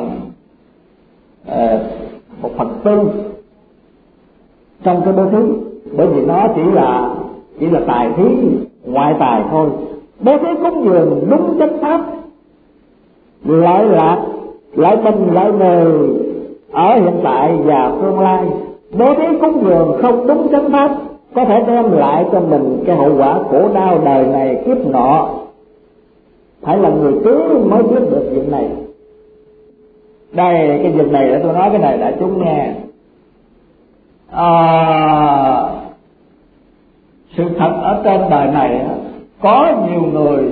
1/4 trong cái bố thí, bởi vì nó chỉ là tài thí ngoại tài thôi. Bố thí cúng dường đúng chánh pháp, lợi lạc, lợi bình, lợi người ở hiện tại và tương lai. Bố thí cúng dường không đúng chánh pháp có thể đem lại cho mình cái hậu quả khổ đau đời này kiếp nọ. Phải là người tướng mới biết được việc này. Đây, cái việc này để tôi nói cái này đại chúng nghe. Sự thật ở trên đời này có nhiều người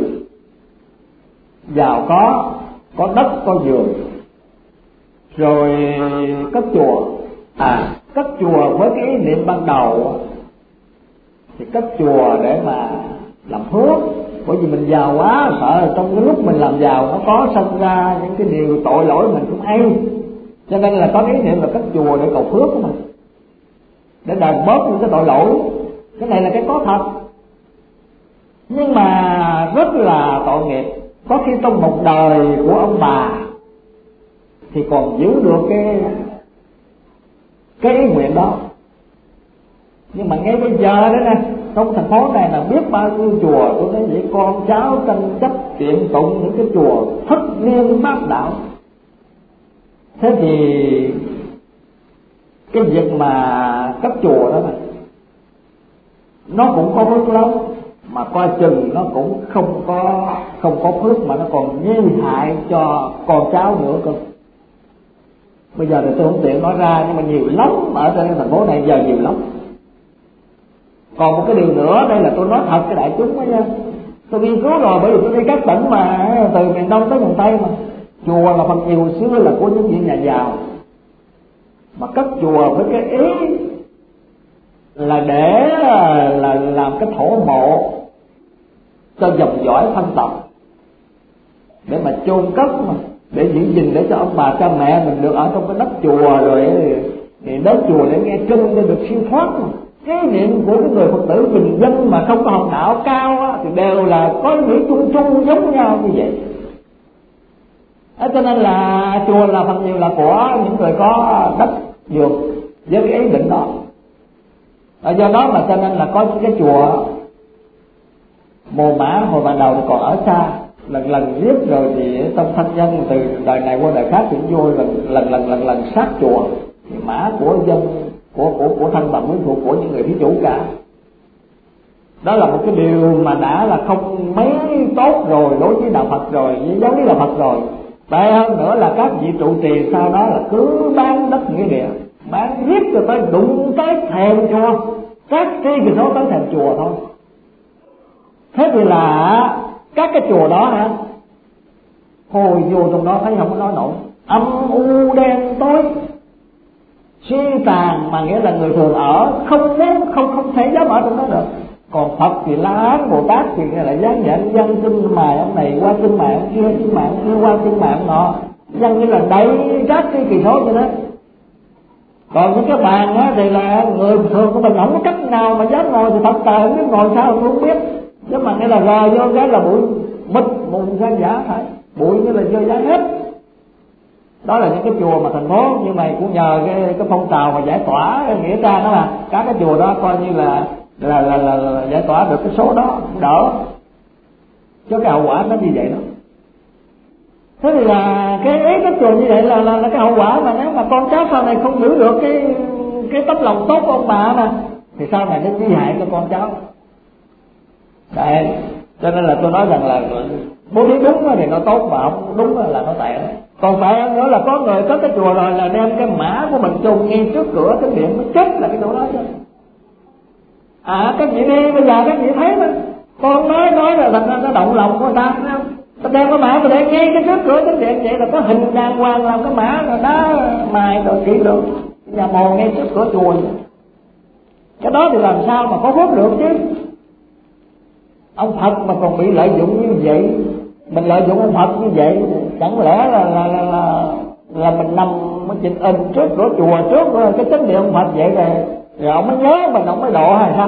giàu có đất, có vườn, rồi cất chùa. Cất chùa với cái ý niệm ban đầu thì cất chùa để mà làm phước, bởi vì mình giàu quá, sợ trong cái lúc mình làm giàu nó có sinh ra những cái điều tội lỗi mình không hay, cho nên là có cái ý niệm là cất chùa để cầu phước của mình, để đền bớt những cái tội lỗi. Cái này là cái có thật, nhưng mà rất là tội nghiệp. Có khi trong một đời của ông bà thì còn giữ được cái ý nguyện đó, nhưng mà ngay bây giờ đó nè, trong thành phố này là biết bao nhiêu chùa, tôi thấy vậy con cháu tranh chấp kiện tụng những cái chùa thất niên bát đạo. Thế thì cái việc mà cấp chùa đó mà nó cũng có phước lớn, mà coi chừng nó cũng không có phước, mà nó còn nguy hại cho con cháu nữa cơ. Bây giờ thì tôi không tiện nói ra, nhưng mà nhiều lắm ở trên thành phố này giờ, nhiều lắm. Còn một cái điều nữa, đây là tôi nói thật cái đại chúng đó nha, tôi nghiên cứu rồi, bởi vì tôi đi các tỉnh mà từ miền Đông tới miền Tây mà. Chùa là phần nhiều xưa là của những vị nhà giàu, mà cất chùa với cái ý là để là làm cái thổ mộ cho dòng dõi thân tộc, để mà chôn cất mà, để giữ gìn, để cho ông bà cha mẹ mình được ở trong cái đất chùa, rồi thì đến chùa để nghe kinh để được siêu thoát mà. Cái niệm của cái người Phật tử bình dân mà không có học đạo cao á, thì đều là có ý nghĩa chung chung giống nhau như vậy. Cho nên là chùa là phần nhiều là của những người có đất vườn với cái ý định đó. Do đó mà cho nên là có những cái chùa Mồ Mã hồi ban đầu thì còn ở xa, lần giết rồi thì trong thân nhân từ đời này qua đời khác cũng vô lần sát chùa, thì mã của dân của thân bằng quyến thuộc của những người thí chủ cả. Đó là một cái điều mà đã là không mấy tốt rồi đối với đạo Phật rồi, với giáo lý đạo Phật rồi. Tệ hơn nữa là các vị trụ trì sau đó là cứ bán đất nghĩa địa, bán giết cho tới đụng tới thềm chùa, các tri kỳ số tới thềm chùa thôi. Thế thì là các cái chùa đó hả, hồi vô trong đó thấy không có nói nổi, âm u đen tối suy tàn, mà nghĩa là người thường ở không thể dám ở trong đó được. Còn Phật thì La Hán Bồ Tát thì lại dám nhận dân kinh mài ông này qua kinh mài ông kia, kinh mài ông kia qua kinh mài ông nọ, dân như là đầy các cái kỳ số như đó. Còn những cái bàn á thì là người thường của mình không có cách nào mà dám ngồi, thì thật trời không biết ngồi sao tôi không biết, chứ mà nghĩa là rờ vô cái là bụi mịt mùng ra giả phải, bụi như là vô giá hết. Đó là những cái chùa mà thành phố, nhưng mà cũng nhờ cái phong trào mà giải tỏa nghĩa trang đó, là các cái chùa đó coi như là giải tỏa được cái số đó cũng đỡ, chứ cái hậu quả nó như vậy đó. Thế thì là cái ý cái chùa như vậy là cái hậu quả, mà nếu mà con cháu sau này không giữ được cái tấm lòng tốt của ông bà mà, thì sau này nó nguy hại cho con cháu. Đấy, cho nên là tôi nói rằng là bố thí đúng thì nó tốt, mà không đúng là nó tệ. Còn phải nữa là có người có cái chùa rồi là đem cái mã của mình chôn ngay trước cửa cái điện, nó chết là cái chỗ đó chứ. Các vị đi bây giờ các vị thấy đó, con nói là thành ra nó động lòng của người ta, thấy không? Ta đem cái mã để ngay cái trước cửa cái điện, vậy là có hình đàng hoàng làm cái mã rồi đá mài rồi kỹ được nhà mồ ngay trước cửa chùa. Cái đó thì làm sao mà có phước được chứ? Ông Phật mà còn bị lợi dụng như vậy, mình lợi dụng ông Phật như vậy, chẳng lẽ là mình nằm mình chỉnh in trước cửa chùa, trước cái chánh điện ông Phật vậy rồi ông mới nhớ mình, ông mới độ hay sao?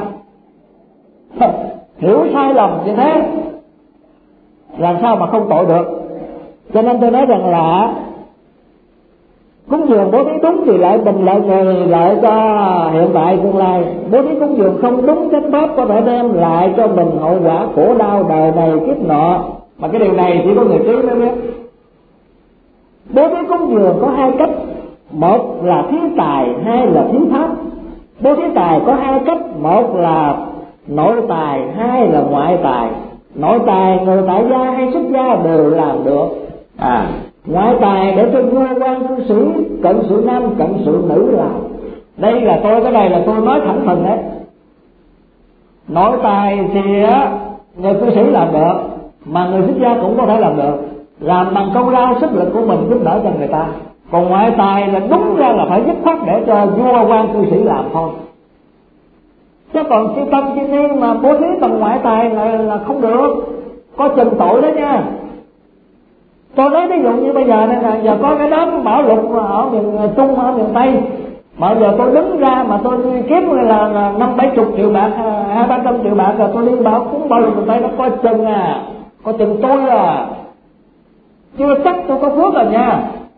Hiểu sai lầm như thế làm sao mà không tội được. Cho nên tôi nói rằng là cúng dường bố thí đúng thì lại bình lợi người, lợi cho hiện tại tương lai. Bố thí cúng dường không đúng chánh pháp có thể đem lại cho mình hậu quả khổ đau đời này kiếp nọ, mà cái điều này chỉ có người trí mới biết. Bố thí cúng dường có hai cách, một là thí tài, hai là thí pháp. Bố thí tài có hai cách, một là nội tài, hai là ngoại tài. Nội tài người tại gia hay xuất gia đều làm được. Ngoại tài để cho vua quan cư sĩ, cận sự nam cận sự nữ làm. Đây là cái này là tôi nói thẳng thừng đấy. Nội tài thì người cư sĩ làm được, mà người xuất gia cũng có thể làm được, làm bằng công lao sức lực của mình giúp đỡ cho người ta. Còn ngoại tài là đúng ra là phải dứt khoát để cho vua quan cư sĩ làm thôi. Chứ còn chư tâm chư ni mà bố thí bằng ngoại tài là không được, có chừng tội đó nha. Tôi nói ví dụ như bây giờ này là giờ có cái đám bão lụt ở miền Trung, ở miền Tây, mà giờ tôi đứng ra mà tôi kiếm là 50-70 triệu bạc, 200-300 triệu bạc, rồi tôi đi cúng bão lụt miền Tây, nó coi chừng tôi chưa chắc tôi có phước rồi nha.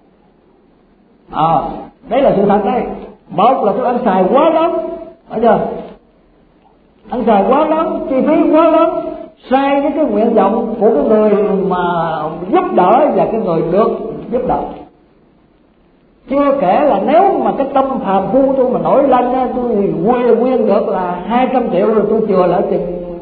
Đấy là sự thật đấy. Một là tôi ăn xài quá lắm, bây giờ ăn xài quá lắm, chi phí quá lắm, sai với cái nguyện vọng của cái người mà giúp đỡ và cái người được giúp đỡ. Chưa kể là nếu mà cái tâm phàm phu tôi mà nổi lên, tôi quyên được là 200 triệu rồi tôi chừa lại chừng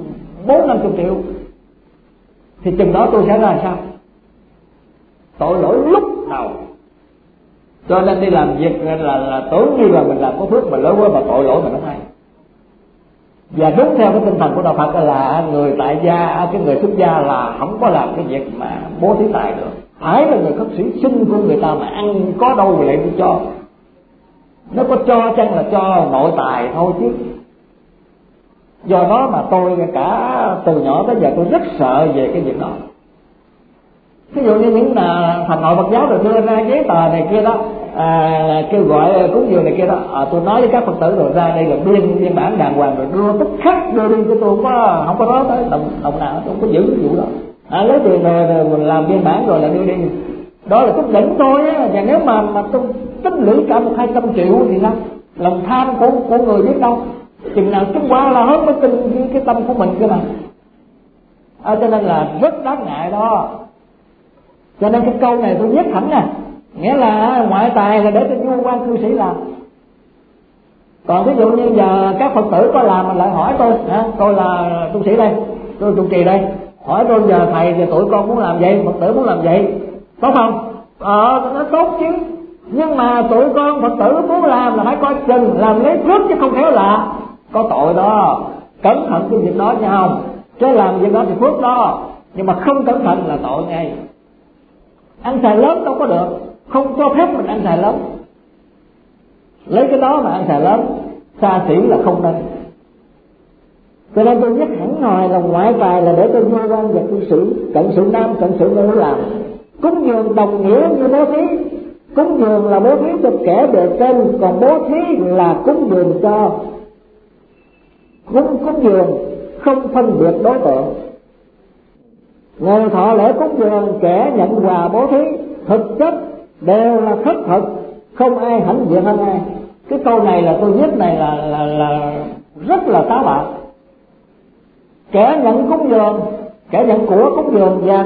40-50 triệu, thì chừng đó tôi sẽ ra sao? Tội lỗi lúc đầu. Cho nên đi làm việc là tưởng như là mình làm có phước, mà lỗi quá mà tội lỗi mình không hay. Và đúng theo cái tinh thần của đạo Phật là người tại gia, cái người xuất gia là không có làm cái việc mà bố thí tài được. Phải là người khất sĩ xin của người ta mà ăn có đâu lại đi cho. Nó có cho chăng là cho nội tài thôi chứ. Do đó mà tôi cả từ nhỏ tới giờ tôi rất sợ về cái việc đó. Ví dụ như những thành nội Phật giáo rồi đưa ra giấy tờ này kia đó, kêu gọi cúng dường này kia đó, tôi nói với các Phật tử rồi ra đây là biên bản đàng hoàng rồi đưa tức khắc đưa đi cho tôi, không có nói tới đồng nào, tôi không có giữ cái vụ đó. Lấy tiền rồi mình làm biên bản rồi là đưa đi, đó là chút đỉnh thôi á. Và nếu mà tôi tích lũy cả 100-200 triệu thì sao? Lòng tham của người biết đâu, chừng nào chúng qua là hết mới tin cái tâm của mình cơ mà. Cho nên là rất đáng ngại đó. Cho nên cái câu này tôi viết thẳng nè, nghĩa là ngoại tài là để cho vua quan cư sĩ làm. Còn ví dụ như giờ các Phật tử có làm mà lại hỏi tôi là tu sĩ đây, tôi trụ trì đây, hỏi tôi giờ thầy giờ tụi con muốn làm vậy, Phật tử muốn làm vậy, tốt không? Nó tốt chứ. Nhưng mà tụi con Phật tử muốn làm là phải coi chừng, làm lấy phước chứ không khéo là có tội đó. Cẩn thận cái việc đó nha không? Chứ làm việc đó thì phước đó, nhưng mà không cẩn thận là tội ngay. Ăn xài lớn đâu có được, không cho phép mình ăn xài lớn. Lấy cái đó mà ăn xài lớn, xa xỉ là không nên. Cho nên tôi nhắc hẳn hoài là ngoại tài là để cho vua quan và cư sĩ, cận sự nam cận sự nữ làm. Cúng dường đồng nghĩa như bố thí. Cúng dường là bố thí cho kẻ bề trên, còn bố thí là cúng dường cho cúng dường không phân biệt đối tượng. Người thọ lễ cúng dường, kẻ nhận quà bố thí, thực chất đều là khất thực, không ai hãnh diện hơn ai. Cái câu này là tôi viết này là rất là táo bạo. Kẻ nhận cúng dường, kẻ nhận của cúng dường và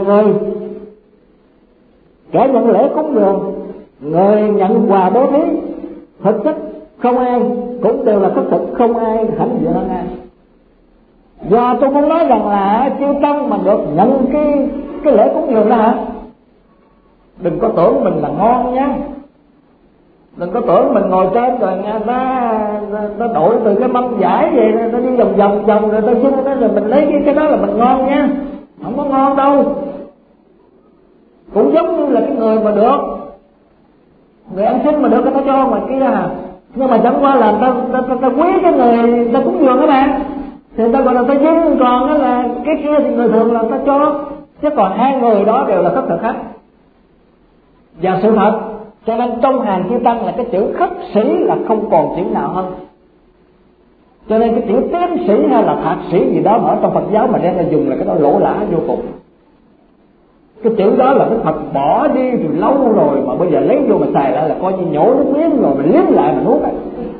kẻ nhận lễ cúng dường, người nhận quà bố thí, thực chất không ai cũng đều là khất thực, không ai hãnh diện hơn ai. Do tôi muốn nói rằng là chư tăng mà được nhận cái lễ cúng dường đó hả, đừng có tưởng mình là ngon nhá. Đừng có tưởng mình ngồi trên rồi ta đổi từ cái mâm giải về, ta đi vòng rồi ta xin đó, rồi mình lấy cái đó là mình ngon nha. Không có ngon đâu. Cũng giống như là cái người mà được, người ăn xin mà được người ta cho mà kia à. Nhưng mà chẳng qua là ta quý cái người ta cúng dường các bạn, thì ta gọi là ta dưng, còn đó là cái kia thì người thường là ta cho. Chứ còn hai người đó đều là khất thực hết. Và sự thật, cho nên trong hàng chư tăng là cái chữ khất sĩ là không còn chữ nào hơn. Cho nên cái chữ tiến sĩ hay là thạc sĩ gì đó mà ở trong Phật giáo mà đem ra dùng là cái đó lỗ lã vô cùng. Cái chữ đó là Đức Phật bỏ đi từ lâu rồi, mà bây giờ lấy vô mà xài lại là coi như nhổ nước miếng rồi mình liếm lại mà nuốt ấy.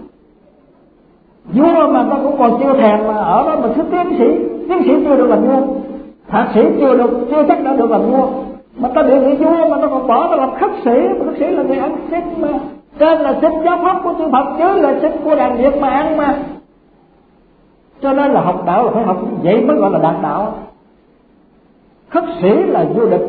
Vua mà ta cũng còn chưa thèm mà ở đó mà cứ tiến sĩ chưa được làm vua, thạc sĩ chưa chắc đã được làm vua, mà ta đề nghị vua mà ta còn bỏ ta làm khất sĩ. Mà khất sĩ là người ăn xin mà, tên là xin giáo pháp của chư Phật chứ là xin của đàn Việt mà ăn mà. Cho nên là học đạo là phải học vậy mới gọi là đạt đạo. Khất sĩ là vô địch.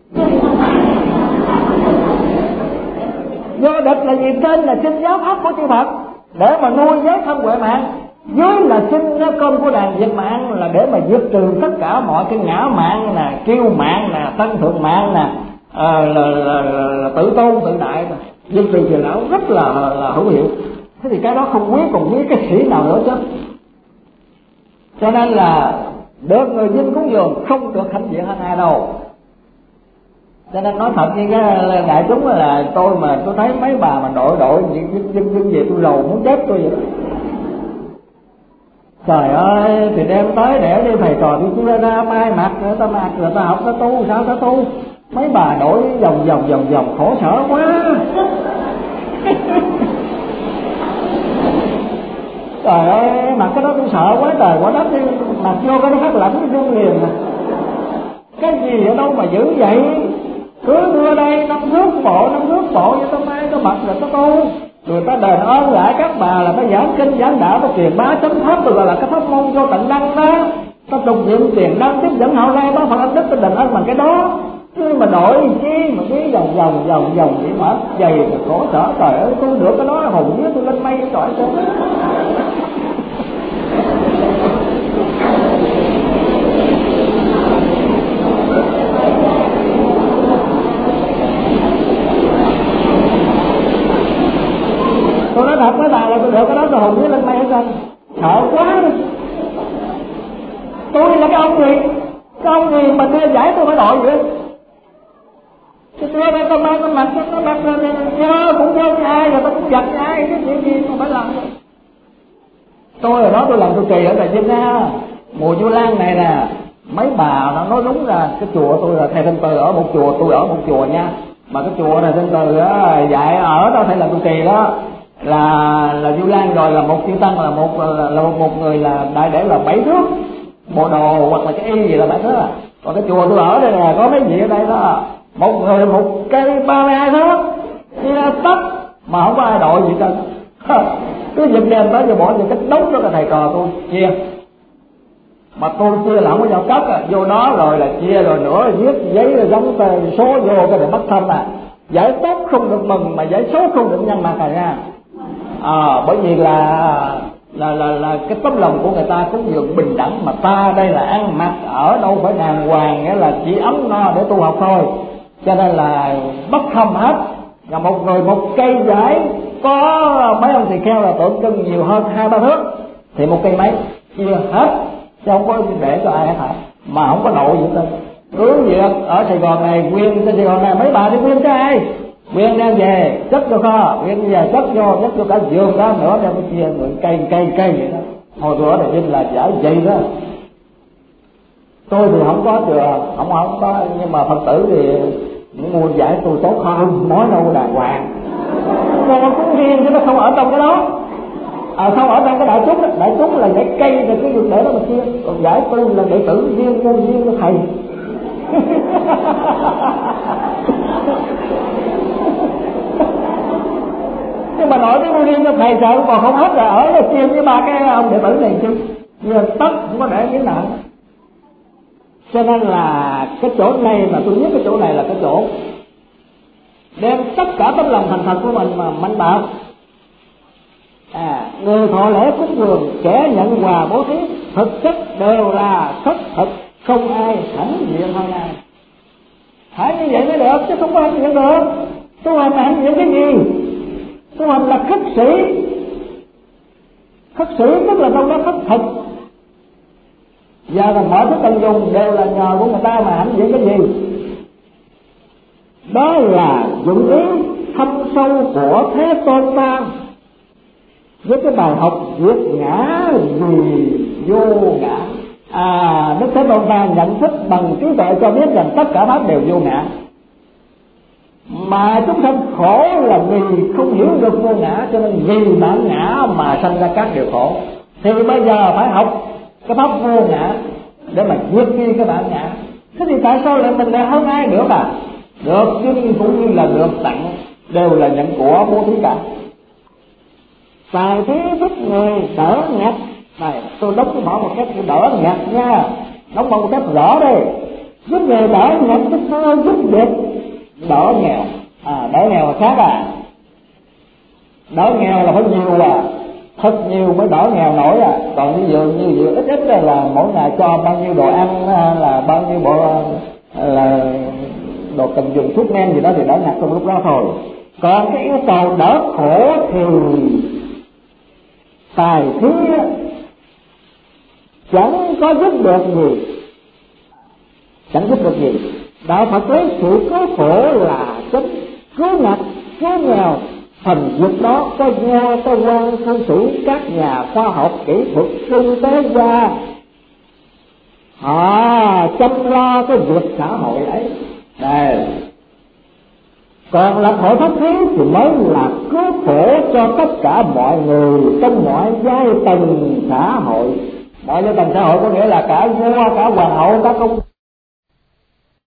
Vô địch là gì? Trên là xin giáo pháp của chư Phật để mà nuôi giới thân huệ mạng, dưới là xin cơm của đàn Việt mà ăn, là để mà diệt trừ tất cả mọi cái ngã mạng nè, kiêu mạng nè, tăng thượng mạng nè, là tự tôn tự đại nè, diệt trừ phiền não rất là hữu hiệu. Thế thì cái đó không quý còn quý cái sĩ nào nữa chứ. Cho nên là được người dân cúng dường không được hãnh diện hơn ai đâu. Cho nên nói thật như cái đại chúng là tôi thấy mấy bà mà đội dân về tôi rầu muốn chết tôi vậy đó. Trời ơi, thì đem tới để đi thầy trò đi chú ra mai mặc rồi ta mặc rồi ta học ta tu, sao ta tu. Mấy bà đổi vòng khổ sở quá. Trời ơi, mặc cái đó tôi sợ quá trời quá đất đi, mặc vô cái đó phát lạnh cái run liền à. Cái gì ở đâu mà dữ vậy? Cứ đưa đây năm rước bộ cho tao mai tao mặc rồi tao tu. Rồi ta đền ơn lại các bà là ta giảng kinh giảng đạo, ta truyền bá chánh pháp, tôi gọi là cái pháp môn cho tận năng đó. ta trùng niệm tiền năng tiếp dẫn hậu lai báo Phật ân đức, ta đền ơn bằng cái đó. Chứ mà đổi chi mà cứ vòng vậy mà dày rồi khổ sở. Trời ơi, tôi được cái đó hồn vía tôi lên mây trời ơi. Tôi nói thật với bà là tôi được cái đó tôi hồn vía lên mây hết trơn. Sợ quá đi. Tôi là cái ông gì? Cái ông gì mà đưa giải tôi phải đội vậy? Tôi đưa ra con mang con mặt cũng vô với ai rồi tôi cũng giật với ai, cái chuyện gì mà phải làm vậy? Tôi ở đó tôi làm trụ trì ở Trà Vinh á, mùa Vu Lan này nè, mấy bà nó nói đúng là cái chùa tôi là thầy Thanh Từ ở một chùa, tôi ở một chùa nha, mà cái chùa thầy Thanh Từ á dạy ở đó thầy làm trụ trì đó là Vu Lan rồi là một chư tăng là một người là đại để là 7 thước bộ đồ hoặc là cái y gì là 7 thước à. Còn cái chùa tôi ở đây nè có mấy vị ở đây đó, một người một cây 32 thước đi ra tấp mà không có ai đội gì hết. Cứ giật đèn tới giờ bỏ vào cái đống đó là thầy trò tôi chia, mà tôi chia là không có giao cất à, vô đó rồi là chia rồi nữa viết giấy rồi gắn số vô cái để mất thăm à. Giải tốt không được mừng mà giải số không được nhân mặt này nha. Bởi vì là cái tấm lòng của người ta cũng dường bình đẳng, mà ta đây là ăn mặc ở đâu phải đàng hoàng, nghĩa là chỉ ấm no để tu học thôi, cho nên là bất thâm hết. Và một người một cây giải có mấy ông thầy kheo là tượng trưng nhiều hơn 2-3 thước thì một cây mấy chia hết, chứ không có để cho ai hết hả, mà không có nội gì hết. Cứ việc ở Sài Gòn này, nguyên trên Sài Gòn này mấy bà đi nguyên cho ai, nguyên đem về chất vô kho, nguyên về chất vô cả giường đó nữa, đem cái chia người cây vậy đó. Hồi bữa này Vinh là giải vậy đó. Tôi thì không có không có, nhưng mà Phật tử thì mua giải tôi tốt hơn, nói đâu đàng hoàng. Còn cũng riêng chứ nó không ở trong cái đó. Không ở trong cái đại chúng là giải cây rồi cái việc để đó mà chia. Còn giải tôi là đệ tử riêng cho thầy. Nhưng mà nói cái riêng cho thầy sợ còn không hết rồi, ở đây chia với 3 cái ông đệ tử này chứ. Nhưng tất không có để cái nặng. Cho nên là cái chỗ này mà tôi biết cái chỗ này là cái chỗ đem tất cả tấm lòng thành thật của mình mà mạnh bạo. Người thọ lễ cúng dường, kẻ nhận quà bố thí, thực chất đều là thất thực, không ai hãnh diện hơn ai. Phải như vậy mới được, chứ không có hãnh diện được. Tu hành là hãnh diện cái gì? Tu hành là khất sĩ. Khất sĩ tức là đâu đó khất thực. Và mọi thứ cần dùng đều là nhờ của người ta mà hãnh diện cái gì? Đó là dụng ý thâm sâu của Thế Tôn ta với cái bài học vượt ngã vì vô ngã. Đức Thế Tôn ta nhận thức bằng trí tuệ cho biết rằng tất cả pháp đều vô ngã, mà chúng sanh khổ là vì không hiểu được vô ngã, cho nên vì bản ngã mà sanh ra các điều khổ. Thì bây giờ phải học cái pháp vô ngã để mà vượt đi cái bản ngã. Thế thì tại sao lại mình lại hơn ai nữa mà? Được nhưng cũng như là được tặng, đều là nhận của bố thí cả. Tài thế giúp người đỡ ngặt. Này tôi đóng bỏ một cách đỡ ngặt nha, đóng bỏ một cách rõ đây. Giúp người đỡ ngặt tức sao giúp được đỡ nghèo. Đỡ nghèo là khác à. Đỡ nghèo là phải nhiều thật nhiều mới đỡ nghèo nổi à. Còn ví dụ như ít là mỗi ngày cho bao nhiêu đồ ăn, là bao nhiêu bộ là đồ cần dùng thuốc men gì đó thì đỡ ngặt trong lúc đó thôi. Còn cái yêu cầu đỡ khổ thì tài thí chẳng có giúp được gì, chẳng giúp được gì. Đạo Phật lấy sự cứu khổ là chính, cứu ngặt, cứu nghèo. Thành việc đó có nho, có quan, thư sĩ, các nhà khoa học, kỹ thuật, kinh tế gia chăm lo cái việc xã hội ấy. Đây. Còn lập hội pháp thí thì mới là cứu khổ cho tất cả mọi người trong mọi giai tầng xã hội. Mọi giai tầng xã hội có nghĩa là cả vua, cả hoàng hậu, cả công